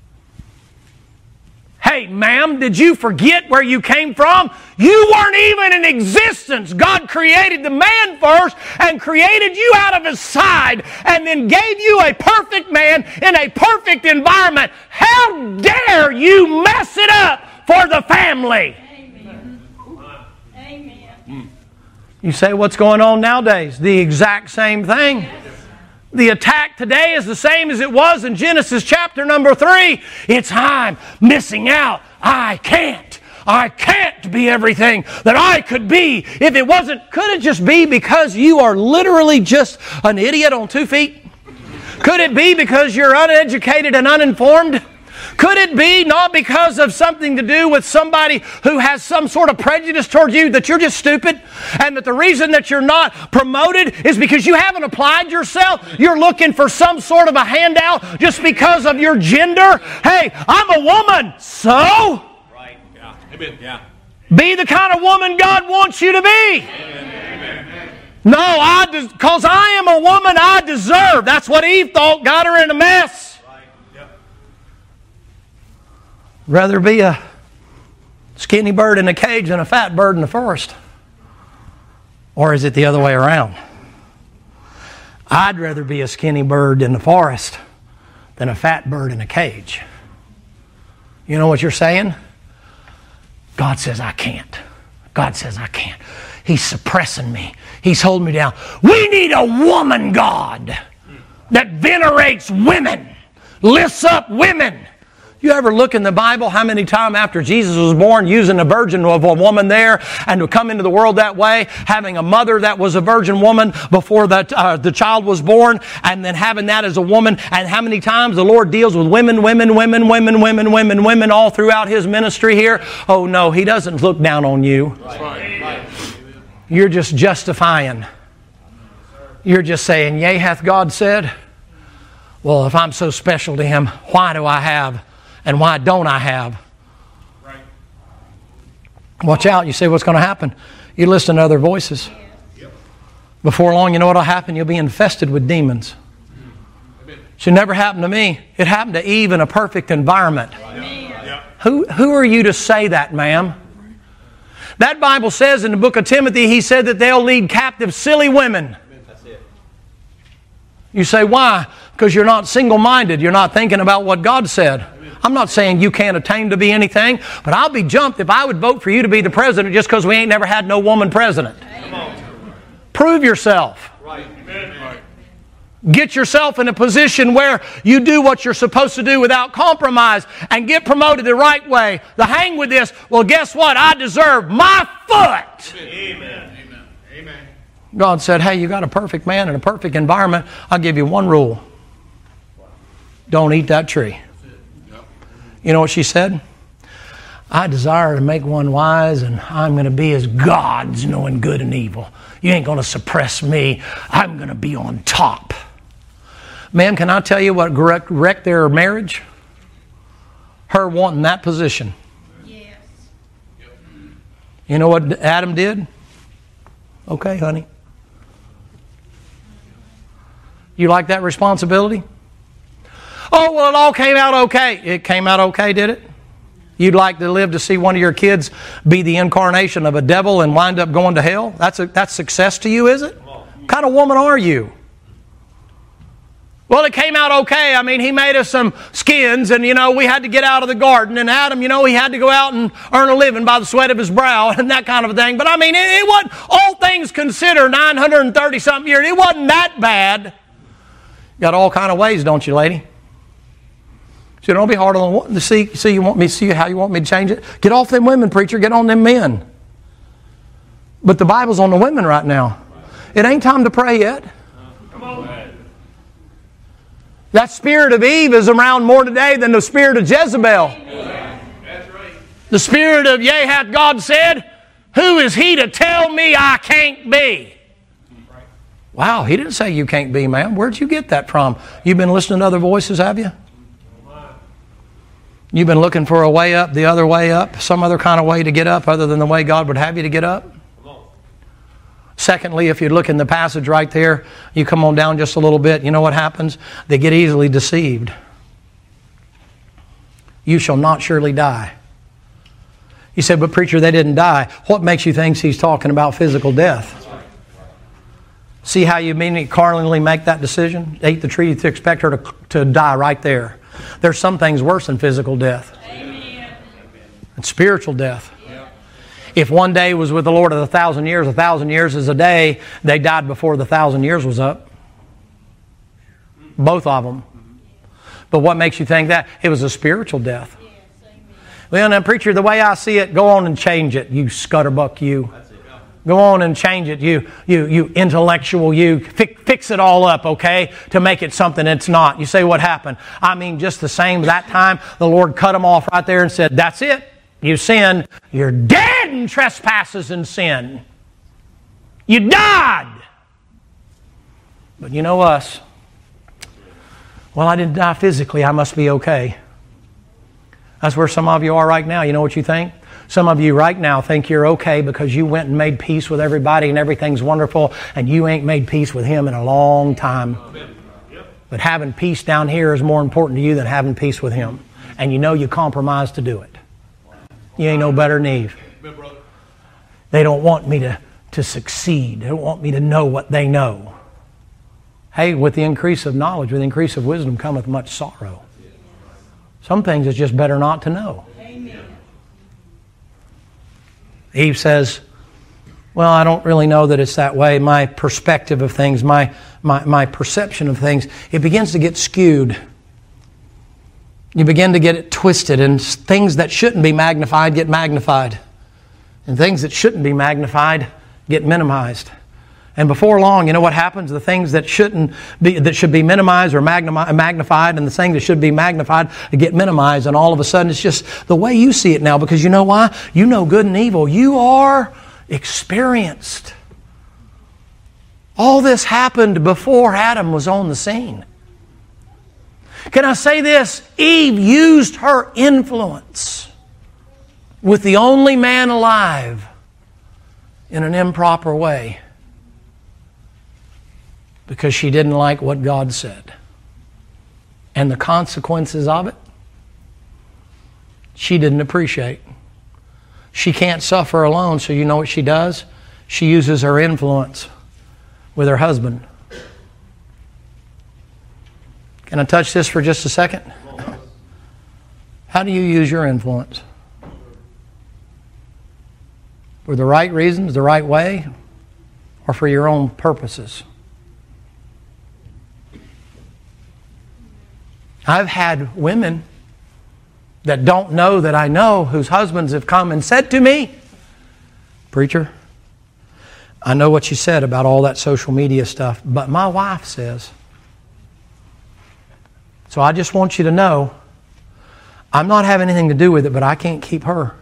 Hey, ma'am, did you forget where you came from? You weren't even in existence. God created the man first and created you out of His side and then gave you a perfect man in a perfect environment. How dare you mess it up for the family? Amen. Amen. You say, what's going on nowadays? The exact same thing. The attack today is the same as it was in Genesis chapter number 3. It's I'm missing out. I can't be everything that I could be if it wasn't. Could it just be because you are literally just an idiot on 2 feet? Could it be because you're uneducated and uninformed? Could it be not because of something to do with somebody who has some sort of prejudice towards you, that you're just stupid, and that the reason that you're not promoted is because you haven't applied yourself? You're looking for some sort of a handout just because of your gender? Hey, I'm a woman, so? Right. Yeah. Amen. Yeah. Be the kind of woman God wants you to be. Amen. No, because I am a woman, I deserve. That's what Eve thought, got her in a mess. Right. Yep. Rather be a Skinny bird in a cage and a fat bird in the forest? Or is it the other way around? I'd rather be a skinny bird in the forest than a fat bird in a cage. You know what you're saying? God says I can't. God says I can't. He's suppressing me. He's holding me down. We need a woman God that venerates women, lifts up women. You ever look in the Bible how many times after Jesus was born, using a virgin of a woman there, and to come into the world that way, having a mother that was a virgin woman before the child was born, and then having that as a woman, and how many times the Lord deals with women all throughout His ministry here? Oh no, He doesn't look down on you. Right. You're just justifying. You're just saying, yea, hath God said? Well, if I'm so special to Him, why do I have? And why don't I have? Right. Watch out. You say, what's going to happen? You listen to other voices. Yep. Before long, you know what will happen? You'll be infested with demons. It should never happen to me. It happened to Eve in a perfect environment. Yep. Who are you to say that, ma'am? That Bible says in the book of Timothy, he said that they'll lead captive silly women. That's it. You say, why? Because you're not single-minded. You're not thinking about what God said. I'm not saying you can't attain to be anything, but I'll be jumped if I would vote for you to be the president just because we ain't never had no woman president. Prove yourself. Right. Get yourself in a position where you do what you're supposed to do without compromise and get promoted the right way. The hang with this, well, guess what? I deserve my foot. Amen. Amen. God said, hey, you got a perfect man in a perfect environment. I'll give you one rule. Don't eat that tree. You know what she said? I desire to make one wise, and I'm going to be as gods, knowing good and evil. You ain't going to suppress me. I'm going to be on top. Ma'am, can I tell you what wrecked their marriage? Her wanting that position. Yes. You know what Adam did? Okay, honey. You like that responsibility? Oh, well, it all came out okay. It came out okay, did it? You'd like to live to see one of your kids be the incarnation of a devil and wind up going to hell? That's success to you, is it? What kind of woman are you? Well, it came out okay. I mean, he made us some skins, and, we had to get out of the garden. And Adam, he had to go out and earn a living by the sweat of his brow and that kind of a thing. But, I mean, it wasn't, all things considered, 930-something years, it wasn't that bad. Got all kind of ways, don't you, lady? So don't be hard on wanting to see you want me to see how you want me to change it. Get off them women, preacher. Get on them men. But the Bible's on the women right now. It ain't time to pray yet. Come on. That spirit of Eve is around more today than the spirit of Jezebel. That's right. The spirit of, yea, hath God said, who is he to tell me I can't be? Wow, he didn't say you can't be, ma'am. Where'd you get that from? You've been listening to other voices, have you? You've been looking for a way up, the other way up, some other kind of way to get up other than the way God would have you to get up? Secondly, if you look in the passage right there, you come on down just a little bit, you know what happens? They get easily deceived. You shall not surely die. You said, but preacher, they didn't die. What makes you think he's talking about physical death? See how you immediately carnally make that decision? Ate the tree to expect her to die right there. There's some things worse than physical death. Amen. It's spiritual death. Yeah. If one day was with the Lord of 1,000 years, 1,000 years is a day, they died before the 1,000 years was up. Both of them. But what makes you think that? It was a spiritual death. Yes, well, now, preacher, the way I see it, go on and change it, you scutterbuck, you. Go on and change it, you intellectual, you. Fix it all up, okay, to make it something it's not. You say, what happened? I mean, just the same. That time, the Lord cut them off right there and said, that's it. You sinned. You're dead in trespasses and sin. You died. But you know us. Well, I didn't die physically. I must be okay. That's where some of you are right now. You know what you think? Some of you right now think you're okay because you went and made peace with everybody and everything's wonderful, and you ain't made peace with Him in a long time. But having peace down here is more important to you than having peace with Him. And you know you compromised to do it. You ain't no better than Eve. Amen, brother. They don't want me to succeed. They don't want me to know what they know. Hey, with the increase of knowledge, with the increase of wisdom cometh much sorrow. Some things it's just better not to know. Amen. Eve says, well, I don't really know that it's that way. My perspective of things, my perception of things, it begins to get skewed. You begin to get it twisted, and things that shouldn't be magnified get magnified. And things that shouldn't be magnified get minimized. And before long, you know what happens? The things that should be minimized or magnified, and the things that should be magnified get minimized, and all of a sudden it's just the way you see it now. Because you know why? You know good and evil. You are experienced. All this happened before Adam was on the scene. Can I say this? Eve used her influence with the only man alive in an improper way because she didn't like what God said. And the consequences of it, she didn't appreciate. She can't suffer alone, so you know what she does? She uses her influence with her husband. Can I touch this for just a second? How do you use your influence? For the right reasons, the right way, or for your own purposes? I've had women that don't know that I know, whose husbands have come and said to me, "Preacher, I know what you said about all that social media stuff, but my wife says, so I just want you to know, I'm not having anything to do with it, but I can't keep her.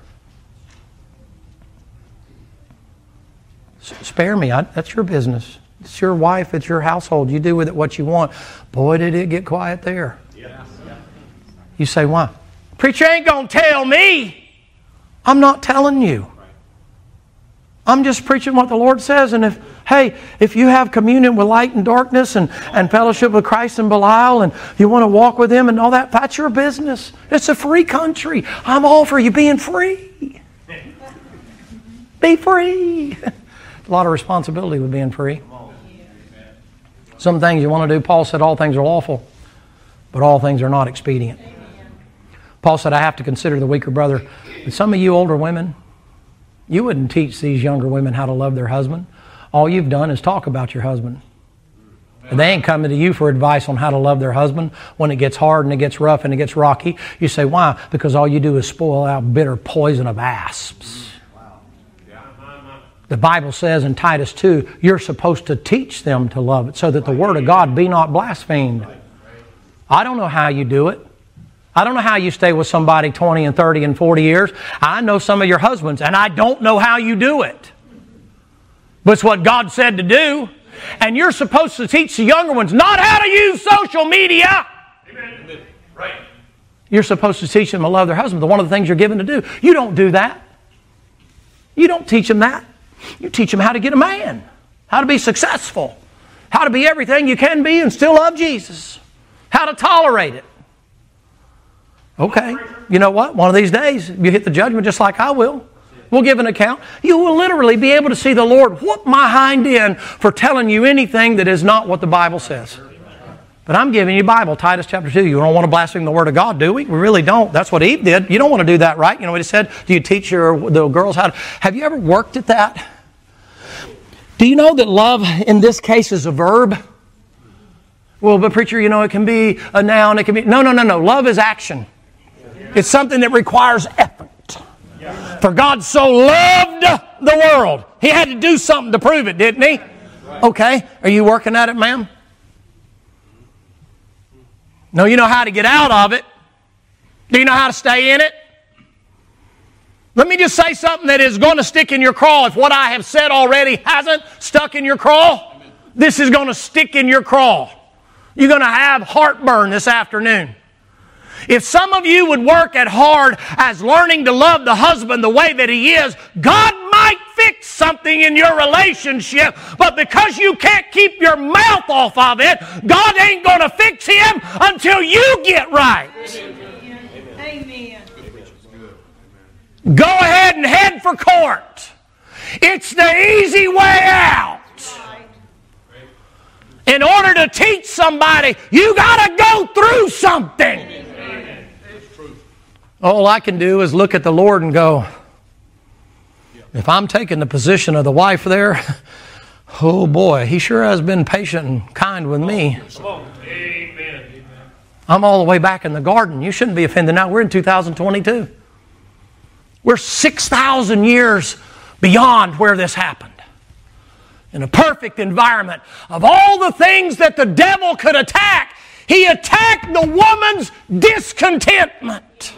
Spare me. That's your business. It's your wife. It's your household. You do with it what you want." Boy, did it get quiet there. You say, why? "Preacher ain't going to tell me." I'm not telling you. I'm just preaching what the Lord says. And if you have communion with light and darkness and fellowship with Christ and Belial, and you want to walk with Him and all that, that's your business. It's a free country. I'm all for you being free. Be free. A lot of responsibility with being free. Some things you want to do, Paul said all things are lawful, but all things are not expedient. Paul said, I have to consider the weaker brother. But some of you older women, you wouldn't teach these younger women how to love their husband. All you've done is talk about your husband. And they ain't coming to you for advice on how to love their husband when it gets hard and it gets rough and it gets rocky. You say, why? Because all you do is spoil out bitter poison of asps. The Bible says in Titus 2, you're supposed to teach them to love it so that the Word of God be not blasphemed. I don't know how you do it. I don't know how you stay with somebody 20 and 30 and 40 years. I know some of your husbands, and I don't know how you do it. But it's what God said to do. And you're supposed to teach the younger ones not how to use social media. Amen. Right. You're supposed to teach them to love their husband. One of the things you're given to do. You don't do that. You don't teach them that. You teach them how to get a man. How to be successful. How to be everything you can be and still love Jesus. How to tolerate it. Okay, you know what? One of these days, you hit the judgment just like I will. We'll give an account. You will literally be able to see the Lord whoop my hind end for telling you anything that is not what the Bible says. But I'm giving you Bible, Titus chapter 2. You don't want to blaspheme the Word of God, do we? We really don't. That's what Eve did. You don't want to do that, right? You know what he said? Do you teach the girls how to... Have you ever worked at that? Do you know that love in this case is a verb? Well, but preacher, you know, it can be a noun. It can be... No. Love is action. It's something that requires effort. For God so loved the world. He had to do something to prove it, didn't He? Okay. Are you working at it, ma'am? No, you know how to get out of it. Do you know how to stay in it? Let me just say something that is going to stick in your craw. If what I have said already hasn't stuck in your craw, this is going to stick in your craw. You're going to have heartburn this afternoon. If some of you would work at hard as learning to love the husband the way that he is, God might fix something in your relationship, but because you can't keep your mouth off of it, God ain't going to fix him until you get right. Amen. Go ahead and head for court. It's the easy way out. In order to teach somebody, you got to go through something. All I can do is look at the Lord and go, if I'm taking the position of the wife there, oh boy, He sure has been patient and kind with me. Amen. I'm all the way back in the garden. You shouldn't be offended now. We're in 2022. We're 6,000 years beyond where this happened. In a perfect environment of all the things that the devil could attack, he attacked the woman's discontentment.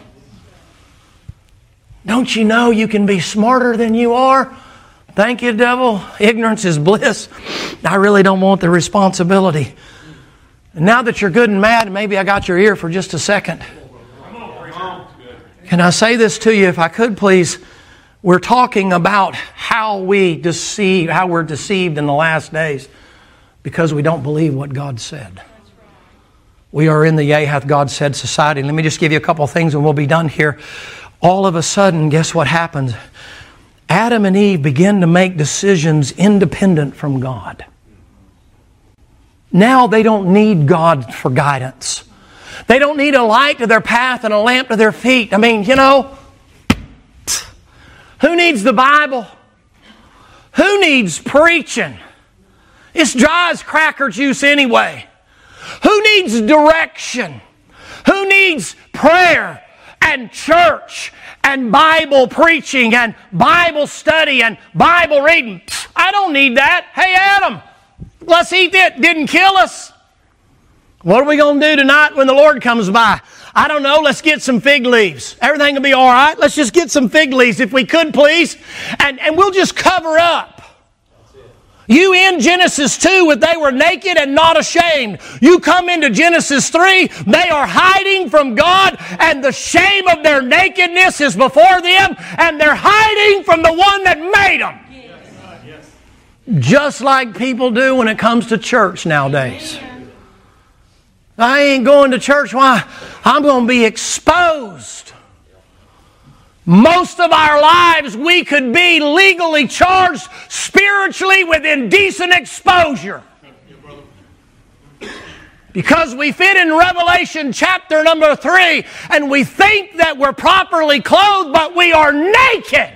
Don't you know you can be smarter than you are? Thank you, devil. Ignorance is bliss. I really don't want the responsibility. And now that you're good and mad, maybe I got your ear for just a second. Can I say this to you, if I could, please? We're talking about how we're deceived in the last days because we don't believe what God said. We are in the yea hath God said society. Let me just give you a couple things and we'll be done here. All of a sudden, guess what happens? Adam and Eve begin to make decisions independent from God. Now they don't need God for guidance. They don't need a light to their path and a lamp to their feet. I mean, you know, who needs the Bible? Who needs preaching? It's dry as cracker juice anyway. Who needs direction? Who needs prayer and church and Bible preaching and Bible study and Bible reading? I don't need that. Hey, Adam, let's eat it. Didn't kill us. What are we going to do tonight when the Lord comes by? I don't know. Let's get some fig leaves. Everything will be all right. Let's just get some fig leaves if we could, please. And we'll just cover up. You end Genesis 2 with they were naked and not ashamed. You come into Genesis 3, they are hiding from God and the shame of their nakedness is before them and they're hiding from the one that made them. Yes. Just like people do when it comes to church nowadays. I ain't going to church. Why? I'm going to be exposed. Most of our lives we could be legally charged spiritually with indecent exposure. Because we fit in Revelation chapter number 3 and we think that we're properly clothed, but we are naked.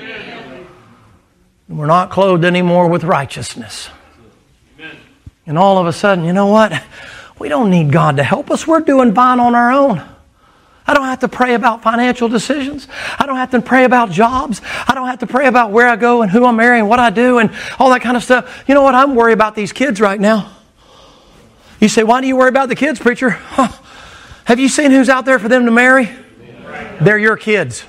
And we're not clothed anymore with righteousness. And all of a sudden, you know what? We don't need God to help us. We're doing fine on our own. I don't have to pray about financial decisions. I don't have to pray about jobs. I don't have to pray about where I go and who I'm marrying, what I do, and all that kind of stuff. You know what? I'm worried about these kids right now. You say, why do you worry about the kids, preacher? Have you seen who's out there for them to marry? They're your kids.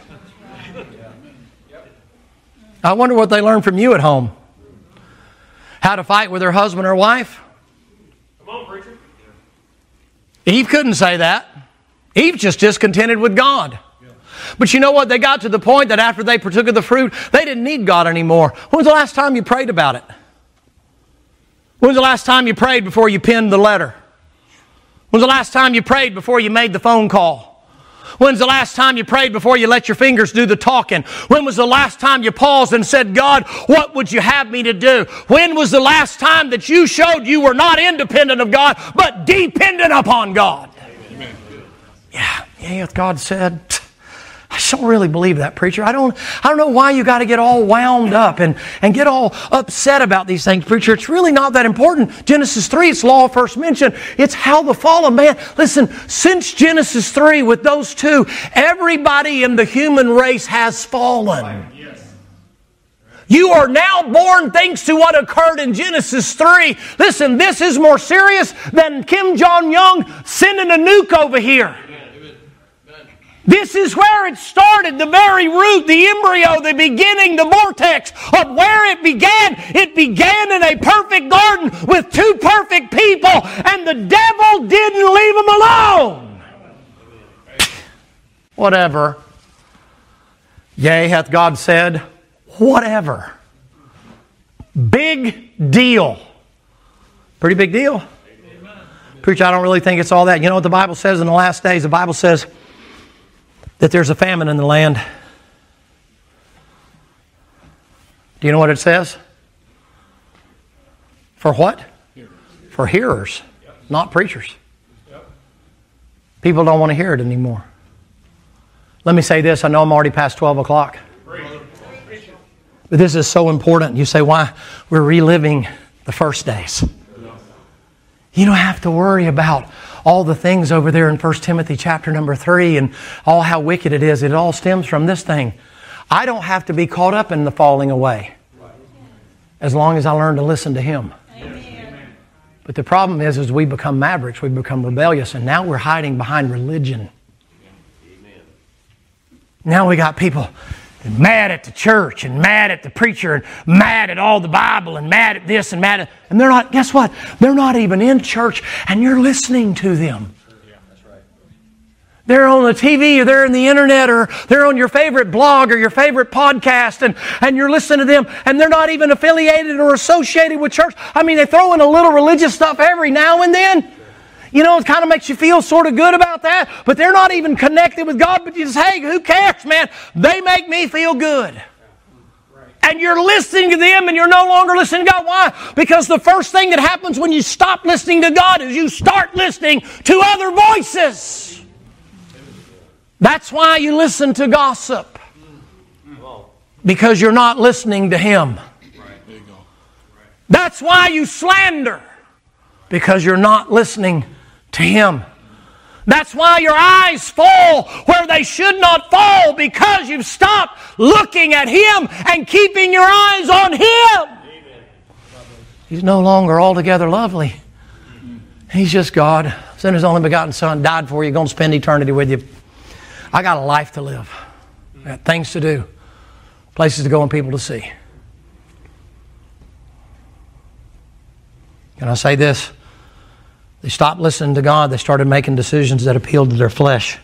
I wonder what they learn from you at home. How to fight with their husband or wife? Come on, preacher. Eve couldn't say that. Eve just discontented with God. But you know what? They got to the point that after they partook of the fruit, they didn't need God anymore. When was the last time you prayed about it? When was the last time you prayed before you penned the letter? When was the last time you prayed before you made the phone call? When's the last time you prayed before you let your fingers do the talking? When was the last time you paused and said, God, what would you have me to do? When was the last time that you showed you were not independent of God, but dependent upon God? Amen. Yeah, God said, I don't really believe that, preacher. I don't know why you got to get all wound up and get all upset about these things, preacher. It's really not that important. Genesis 3, it's law of first mention. It's how the fall of man. Listen, since Genesis 3 with those two, everybody in the human race has fallen. You are now born thanks to what occurred in Genesis 3. Listen, this is more serious than Kim Jong-un sending a nuke over here. This is where it started, the very root, the embryo, the beginning, the vortex of where it began. It began in a perfect garden with two perfect people, and the devil didn't leave them alone. Whatever. Yea, hath God said, whatever. Big deal. Pretty big deal. Preacher, I don't really think it's all that. You know what the Bible says in the last days? The Bible says that there's a famine in the land. Do you know what it says? For what? For hearers, not preachers. People don't want to hear it anymore. Let me say this. I know I'm already past 12 o'clock. But this is so important. You say, why? We're reliving the first days. You don't have to worry about all the things over there in 1 Timothy chapter number 3 and all how wicked it is. It all stems from this thing. I don't have to be caught up in the falling away as long as I learn to listen to Him. Amen. But the problem is we become mavericks, we become rebellious, and now we're hiding behind religion. Now we got people mad at the church and mad at the preacher and mad at all the Bible and mad at this and mad at... And they're not, guess what? They're not even in church and you're listening to them. They're on the TV or they're on the internet or they're on your favorite blog or your favorite podcast and you're listening to them and they're not even affiliated or associated with church. I mean, they throw in a little religious stuff every now and then. You know, it kind of makes you feel sort of good about that, but they're not even connected with God. But you just, hey, who cares, man? They make me feel good. And you're listening to them and you're no longer listening to God. Why? Because the first thing that happens when you stop listening to God is you start listening to other voices. That's why you listen to gossip. Because you're not listening to Him. That's why you slander. Because you're not listening to Him. That's why your eyes fall where they should not fall, because you've stopped looking at Him and keeping your eyes on Him. He's no longer altogether lovely. He's just God. Sent His only begotten Son, died for you, going to spend eternity with you. I got a life to live. I got things to do, places to go and people to see. Can I say this? They stopped listening to God. They started making decisions that appealed to their flesh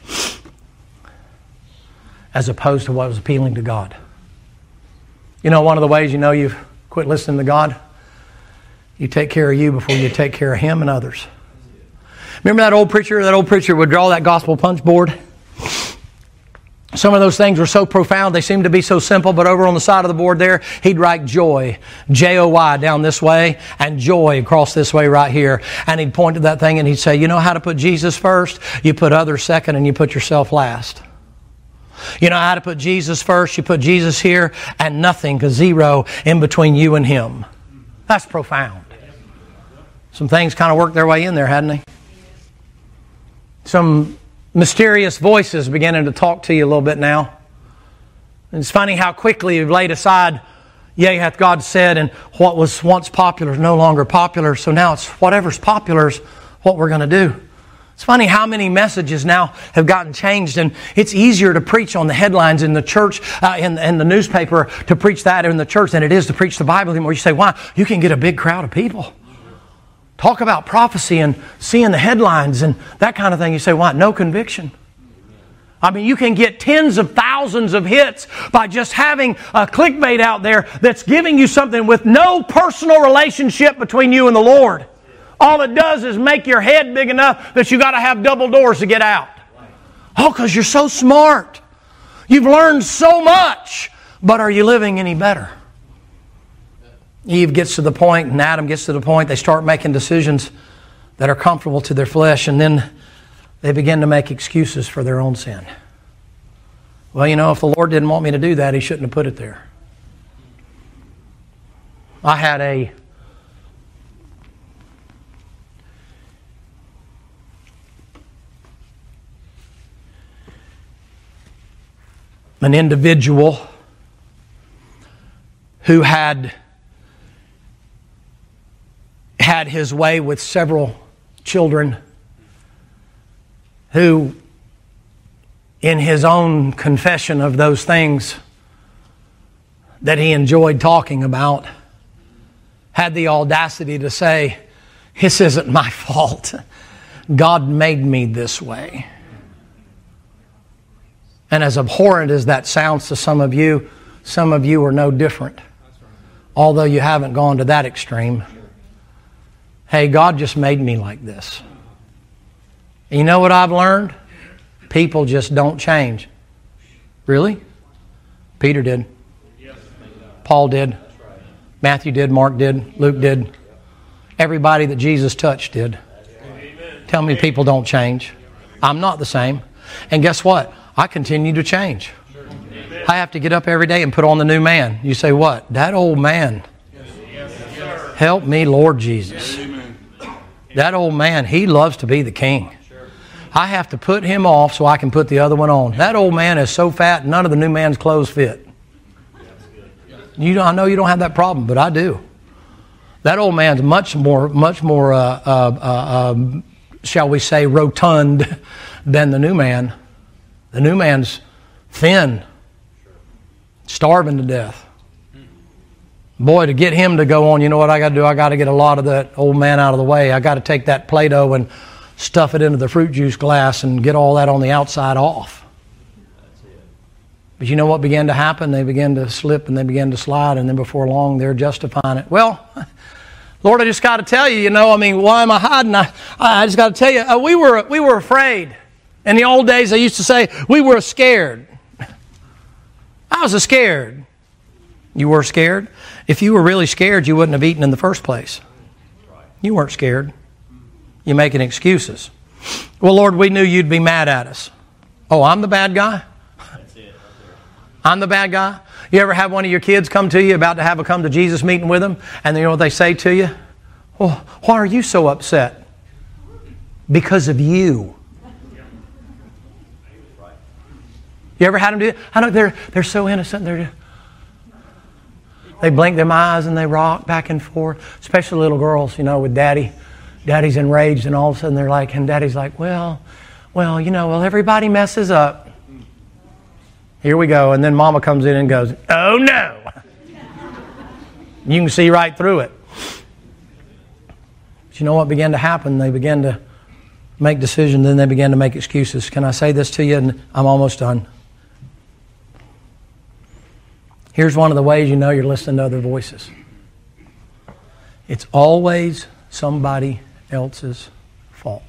as opposed to what was appealing to God. You know, one of the ways you know you've quit listening to God, you take care of you before you take care of Him and others. Remember that old preacher? That old preacher would draw that gospel punch board. Some of those things were so profound, they seemed to be so simple, but over on the side of the board there, he'd write joy, J-O-Y, down this way, and joy across this way right here. And he'd point to that thing and he'd say, you know how to put Jesus first? You put others second and you put yourself last. You know how to put Jesus first? You put Jesus here and nothing, zero, in between you and Him. That's profound. Some things kind of worked their way in there, hadn't they? Some mysterious voices beginning to talk to you a little bit now. And it's funny how quickly you've laid aside, yea, hath God said, and what was once popular is no longer popular. So now it's whatever's popular is what we're going to do. It's funny how many messages now have gotten changed, and it's easier to preach on the headlines in the church, in the newspaper, to preach that in the church than it is to preach the Bible anymore. You say, why? You can get a big crowd of people. Talk about prophecy and seeing the headlines and that kind of thing. You say, why? No conviction. I mean, you can get tens of thousands of hits by just having a clickbait out there that's giving you something with no personal relationship between you and the Lord. All it does is make your head big enough that you got to have double doors to get out. Oh, because you're so smart. You've learned so much. But are you living any better? Eve gets to the point and Adam gets to the point. They start making decisions that are comfortable to their flesh, and then they begin to make excuses for their own sin. Well, you know, if the Lord didn't want me to do that, He shouldn't have put it there. I had an individual who had his way with several children, who, in his own confession of those things that he enjoyed talking about, had the audacity to say, this isn't my fault. God made me this way. And as abhorrent as that sounds to some of you are no different. Although you haven't gone to that extreme. Hey, God just made me like this. And you know what I've learned? People just don't change. Really? Peter did. Paul did. Matthew did, Mark did, Luke did. Everybody that Jesus touched did. Tell me people don't change. I'm not the same. And guess what? I continue to change. I have to get up every day and put on the new man. You say, what? That old man. Help me, Lord Jesus. That old man, he loves to be the king. I have to put him off so I can put the other one on. That old man is so fat, none of the new man's clothes fit. I know you don't have that problem, but I do. That old man's much more, shall we say, rotund than the new man. The new man's thin, starving to death. Boy, to get him to go on, you know what I got to do? I got to get a lot of that old man out of the way. I got to take that Play-Doh and stuff it into the fruit juice glass and get all that on the outside off. But you know what began to happen? They began to slip and they began to slide, and then before long they're justifying it. Well, Lord, I just got to tell you, why am I hiding? I just got to tell you, we were afraid. In the old days, they used to say, we were scared. I was scared. You were scared? If you were really scared, you wouldn't have eaten in the first place. You weren't scared. You're making excuses. Well, Lord, we knew you'd be mad at us. Oh, I'm the bad guy? I'm the bad guy? You ever have one of your kids come to you about to have a come to Jesus meeting with them, and you know what they say to you? Well, why are you so upset? Because of you. You ever had them do it? I know they're so innocent. They blink their eyes and they rock back and forth. Especially little girls, with daddy. Daddy's enraged, and all of a sudden they're like, and daddy's like, well, everybody messes up. Here we go. And then mama comes in and goes, oh no. You can see right through it. But you know what began to happen? They began to make decisions, then they began to make excuses. Can I say this to you? And I'm almost done. Here's one of the ways you know you're listening to other voices. It's always somebody else's fault.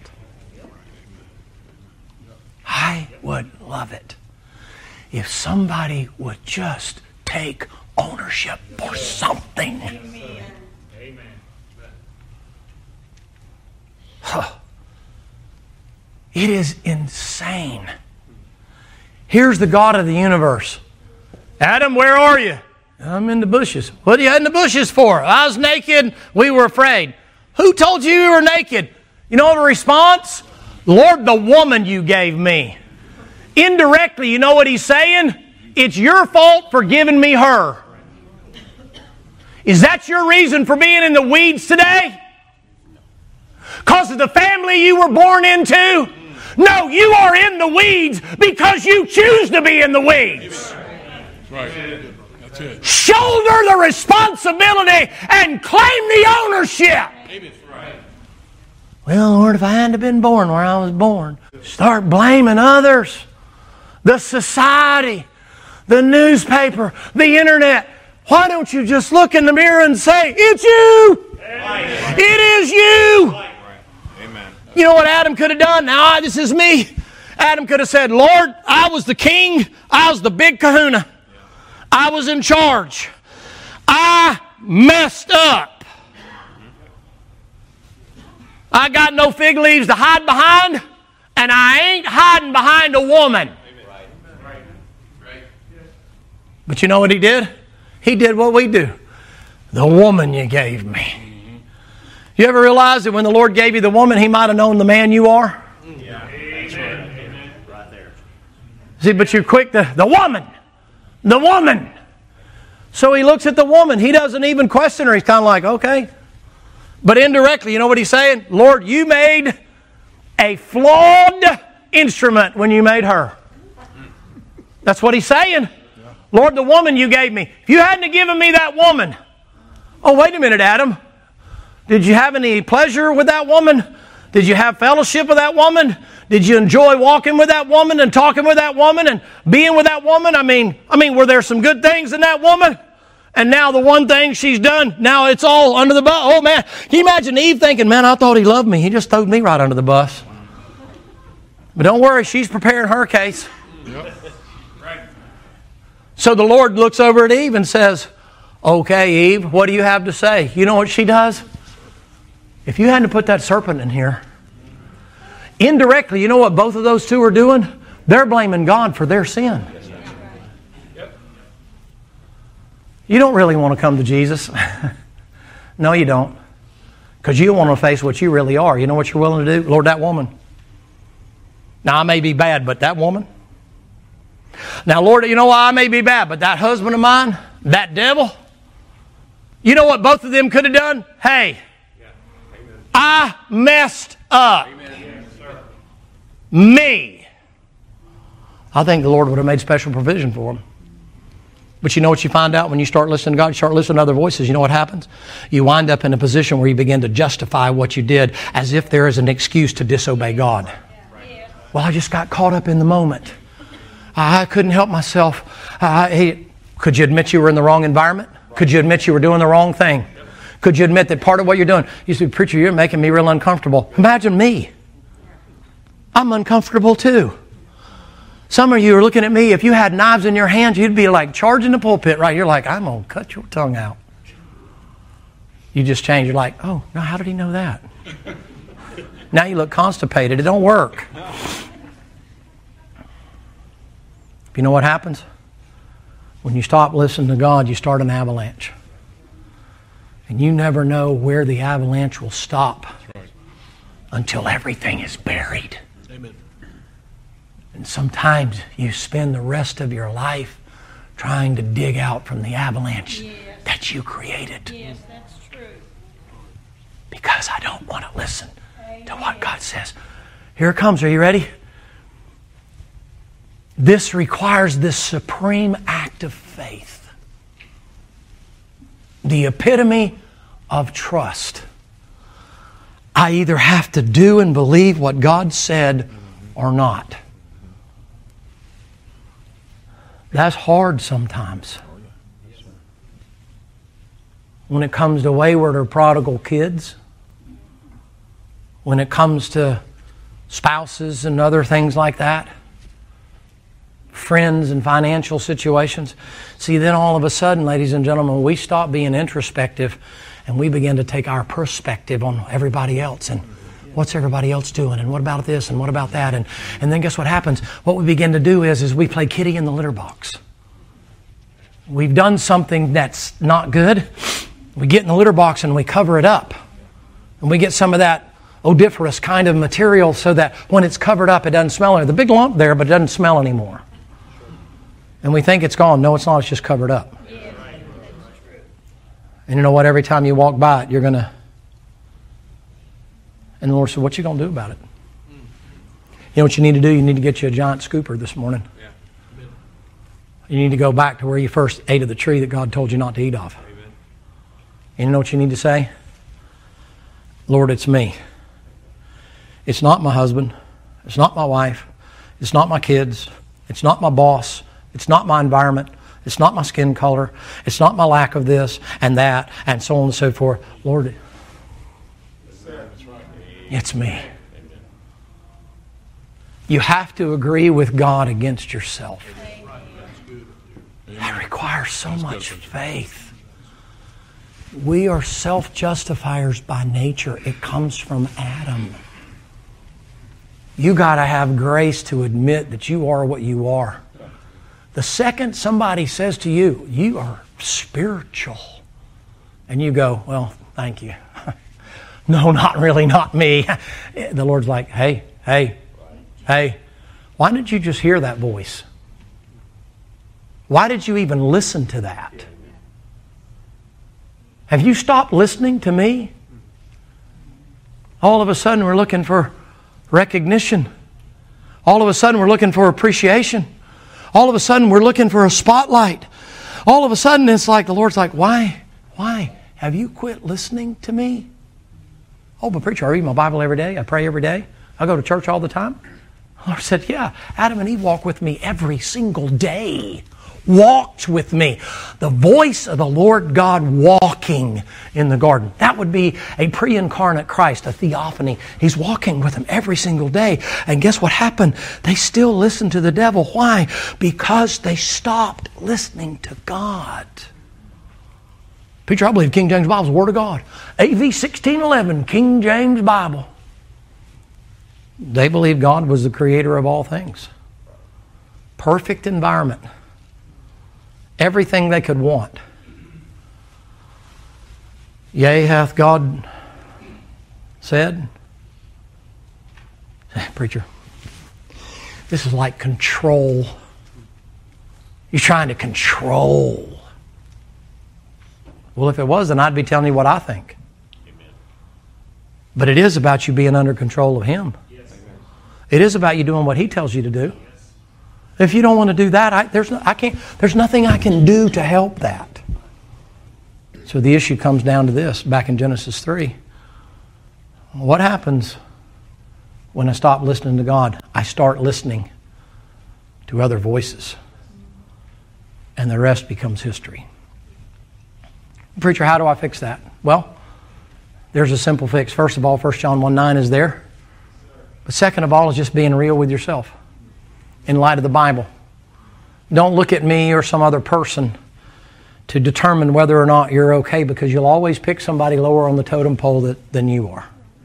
I would love it if somebody would just take ownership for something. Amen. It is insane. Here's the God of the universe. Adam, where are you? I'm in the bushes. What are you in the bushes for? I was naked. We were afraid. Who told you were naked? You know the response? Lord, the woman you gave me. Indirectly, you know what he's saying? It's your fault for giving me her. Is that your reason for being in the weeds today? Because of the family you were born into? No, you are in the weeds because you choose to be in the weeds. Right. That's it. Shoulder the responsibility and claim the ownership. Well, Lord, if I hadn't been born where I was born, start blaming others, the society, the newspaper, the internet. Why don't you just look in the mirror and say, it's you. It is you. Amen. You know what Adam could have done? Now, this is me. Adam could have said, Lord, I was the king. I was the big kahuna. I was in charge. I messed up. I got no fig leaves to hide behind, and I ain't hiding behind a woman. But you know what he did? He did what we do. The woman you gave me. You ever realize that when the Lord gave you the woman, He might have known the man you are? Yeah. Amen. Right there. See, but you're quick to, the woman. The woman. So He looks at the woman. He doesn't even question her. He's kind of like, okay. But indirectly, you know what He's saying? Lord, you made a flawed instrument when you made her. That's what He's saying. Lord, the woman you gave me. If you hadn't have given me that woman. Oh, wait a minute, Adam. Did you have any pleasure with that woman? Did you have fellowship with that woman? Did you enjoy walking with that woman and talking with that woman and being with that woman? I mean, were there some good things in that woman? And now the one thing she's done, now it's all under the bus. Oh, man. Can you imagine Eve thinking, man, I thought He loved me. He just threw me right under the bus. But don't worry, she's preparing her case. Yep. So the Lord looks over at Eve and says, Okay, Eve, what do you have to say? You know what she does? If you hadn't put that serpent in here, indirectly, you know what both of those two are doing? They're blaming God for their sin. You don't really want to come to Jesus. No, you don't. Because you don't want to face what you really are. You know what you're willing to do? Lord, that woman. Now, I may be bad, but that woman. Now, Lord, you know why I may be bad, but that husband of mine, that devil, you know what both of them could have done? Hey, I messed up. Me. I think the Lord would have made special provision for them. But you know what you find out when you start listening to God? You start listening to other voices. You know what happens? You wind up in a position where you begin to justify what you did as if there is an excuse to disobey God. Well, I just got caught up in the moment. I couldn't help myself. Could you admit you were in the wrong environment? Could you admit you were doing the wrong thing? Could you admit that part of what you're doing? You say, preacher, you're making me real uncomfortable. Imagine me. I'm uncomfortable too. Some of you are looking at me. If you had knives in your hands, you'd be like charging the pulpit, right? You're like, I'm going to cut your tongue out. You just change. You're like, oh, now how did he know that? Now you look constipated. It don't work. You know what happens? When you stop listening to God, you start an avalanche. And you never know where the avalanche will stop until everything is buried. Amen. And sometimes you spend the rest of your life trying to dig out from the avalanche that you created. Yes, that's true. Because I don't want to listen to what God says. Here it comes. Are you ready? This requires this supreme act of faith. The epitome of trust. I either have to do and believe what God said or not. That's hard sometimes. When it comes to wayward or prodigal kids, when it comes to spouses and other things like that, friends and financial situations. See, then all of a sudden, ladies and gentlemen, we stop being introspective and we begin to take our perspective on everybody else and what's everybody else doing and what about this and what about that. And then guess what happens? What we begin to do is we play kitty in the litter box. We've done something that's not good. We get in the litter box and we cover it up. And we get some of that odoriferous kind of material so that when it's covered up, it doesn't smell anymore. The big lump there, but it doesn't smell anymore. And we think it's gone. No, it's not. It's just covered up. And you know what? Every time you walk by it, you're going to... And the Lord said, what you going to do about it? You know what you need to do? You need to get you a giant scooper this morning. You need to go back to where you first ate of the tree that God told you not to eat of. And you know what you need to say? Lord, it's me. It's not my husband. It's not my wife. It's not my kids. It's not my boss. It's not my environment. It's not my skin color. It's not my lack of this and that and so on and so forth. Lord, it's me. You have to agree with God against yourself. That requires so much faith. We are self-justifiers by nature. It comes from Adam. You got to have grace to admit that you are what you are. The second somebody says to you, you are spiritual, and you go, well, thank you. No, not really, not me. The Lord's like, hey, why didn't you just hear that voice? Why did you even listen to that? Have you stopped listening to me? All of a sudden we're looking for recognition. All of a sudden we're looking for appreciation. All of a sudden we're looking for a spotlight. All of a sudden it's like the Lord's like, why? Have you quit listening to me? Oh, but preacher, I read my Bible every day. I pray every day. I go to church all the time. The Lord said, yeah, Adam and Eve walk with me every single day. Walked with me. The voice of the Lord God walking in the garden. That would be a pre-incarnate Christ, a theophany. He's walking with them every single day. And guess what happened? They still listened to the devil. Why? Because they stopped listening to God. Preacher, I believe King James Bible is the Word of God. AV 1611, King James Bible. They believed God was the creator of all things. Perfect environment. Everything they could want. Yea, hath God said? Preacher, this is like control. You're trying to control. Well, if it was, then I'd be telling you what I think. Amen. But it is about you being under control of Him. Yes. It is about you doing what He tells you to do. Yes. If you don't want to do that, there's nothing I can do to help that. So the issue comes down to this, back in Genesis 3. What happens when I stop listening to God? I start listening to other voices. And the rest becomes history. Preacher, how do I fix that? Well, there's a simple fix. First of all, 1 John 1:9 is there. But second of all is just being real with yourself in light of the Bible. Don't look at me or some other person to determine whether or not you're okay, because you'll always pick somebody lower on the totem pole than you are.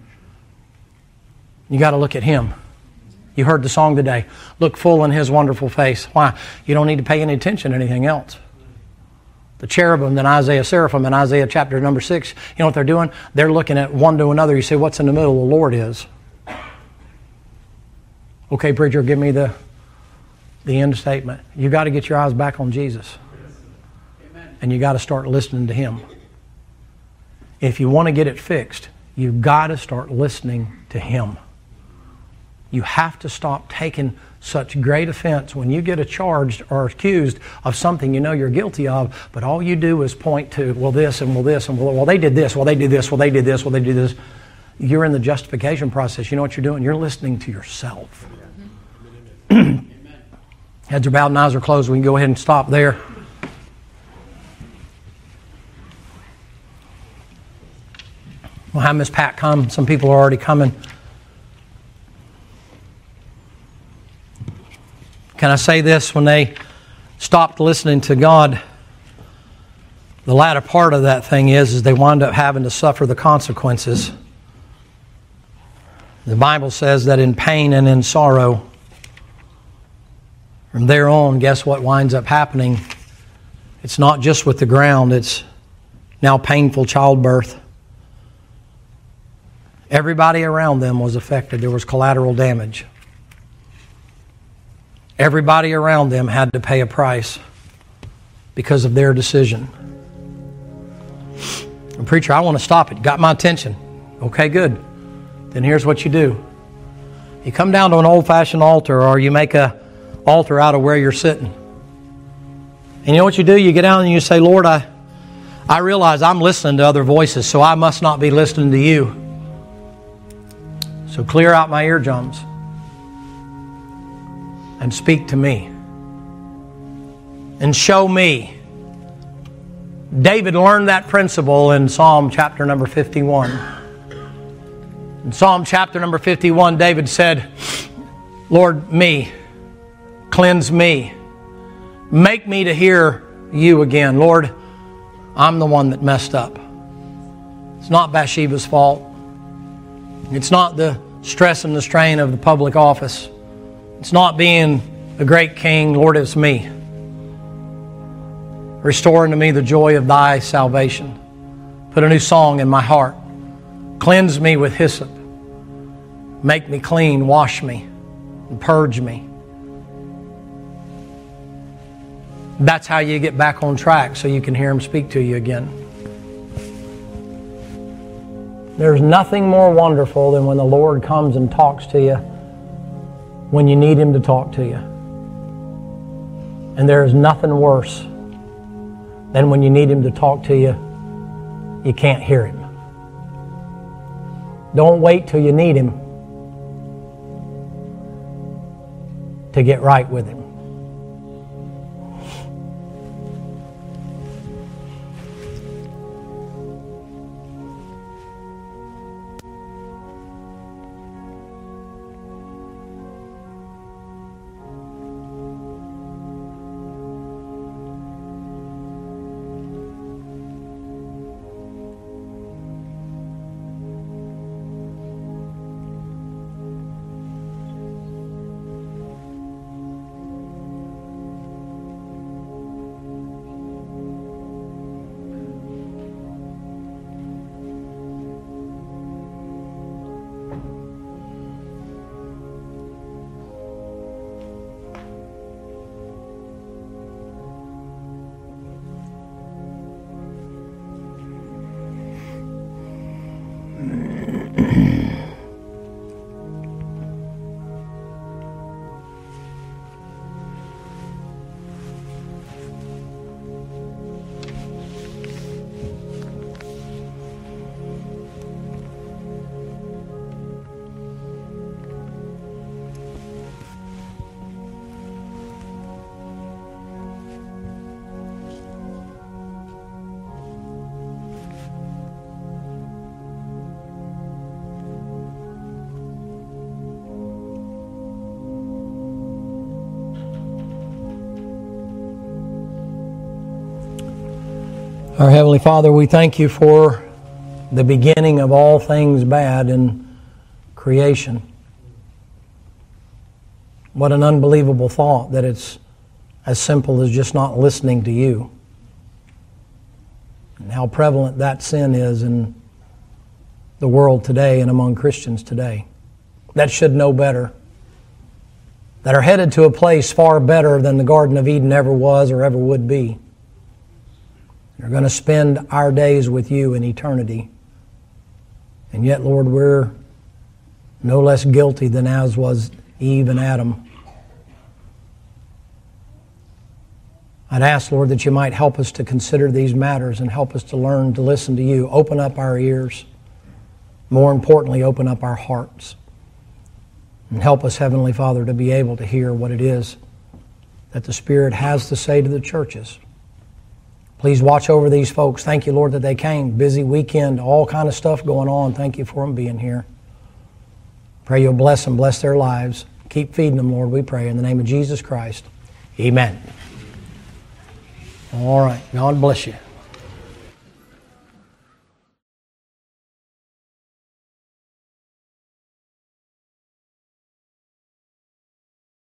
You got to look at Him. You heard the song today. Look full in His wonderful face. Why? You don't need to pay any attention to anything else. The cherubim in Isaiah, seraphim in Isaiah chapter number 6, you know what they're doing? They're looking at one to another. You say, what's in the middle? The Lord is. Okay, preacher, give me the end statement. You got to get your eyes back on Jesus. Amen. And you got to start listening to Him. If you want to get it fixed, you've got to start listening to Him. You have to stop taking such great offense when you get charged or accused of something you know you're guilty of, but all you do is point to, well, this and well, this and well, they did this, well, they did this, well, they did this, well, they did this. You're in the justification process. You know what you're doing? You're listening to yourself. Heads are bowed and eyes are closed. We can go ahead and stop there. We'll have Miss Pat come. Some people are already coming. Can I say this? When they stopped listening to God, the latter part of that thing is they wind up having to suffer the consequences. The Bible says that in pain and in sorrow, from there on, guess what winds up happening? It's not just with the ground, it's now painful childbirth. Everybody around them was affected. There was collateral damage. Everybody around them had to pay a price because of their decision. And preacher, I want to stop it. Got my attention. Okay, good. Then here's what you do. You come down to an old-fashioned altar, or you make a altar out of where you're sitting. And you know what you do? You get down and you say, Lord, I realize I'm listening to other voices, so I must not be listening to you. So clear out my eardrums and speak to me and show me. David learned that principle in Psalm chapter number 51. In Psalm chapter number 51, David said, Lord, me, cleanse me, make me to hear you again. Lord, I'm the one that messed up. It's not Bathsheba's fault. It's not the stress and the strain of the public office. It's not being a great king. Lord, it's me. Restore unto me the joy of thy salvation. Put a new song in my heart. Cleanse me with hyssop. Make me clean. Wash me and purge me. That's how you get back on track so you can hear Him speak to you again. There's nothing more wonderful than when the Lord comes and talks to you when you need Him to talk to you. And there is nothing worse than when you need Him to talk to you, you can't hear Him. Don't wait till you need Him to get right with Him. Our Heavenly Father, we thank you for the beginning of all things bad in creation. What an unbelievable thought that it's as simple as just not listening to you. And how prevalent that sin is in the world today and among Christians today. That should know better. That are headed to a place far better than the Garden of Eden ever was or ever would be. We're going to spend our days with you in eternity. And yet, Lord, we're no less guilty than as was Eve and Adam. I'd ask, Lord, that you might help us to consider these matters and help us to learn to listen to you. Open up our ears. More importantly, open up our hearts. And help us, Heavenly Father, to be able to hear what it is that the Spirit has to say to the churches. Please watch over these folks. Thank you, Lord, that they came. Busy weekend, all kind of stuff going on. Thank you for them being here. Pray you'll bless them, bless their lives. Keep feeding them, Lord, we pray. In the name of Jesus Christ, amen. All right. God bless you.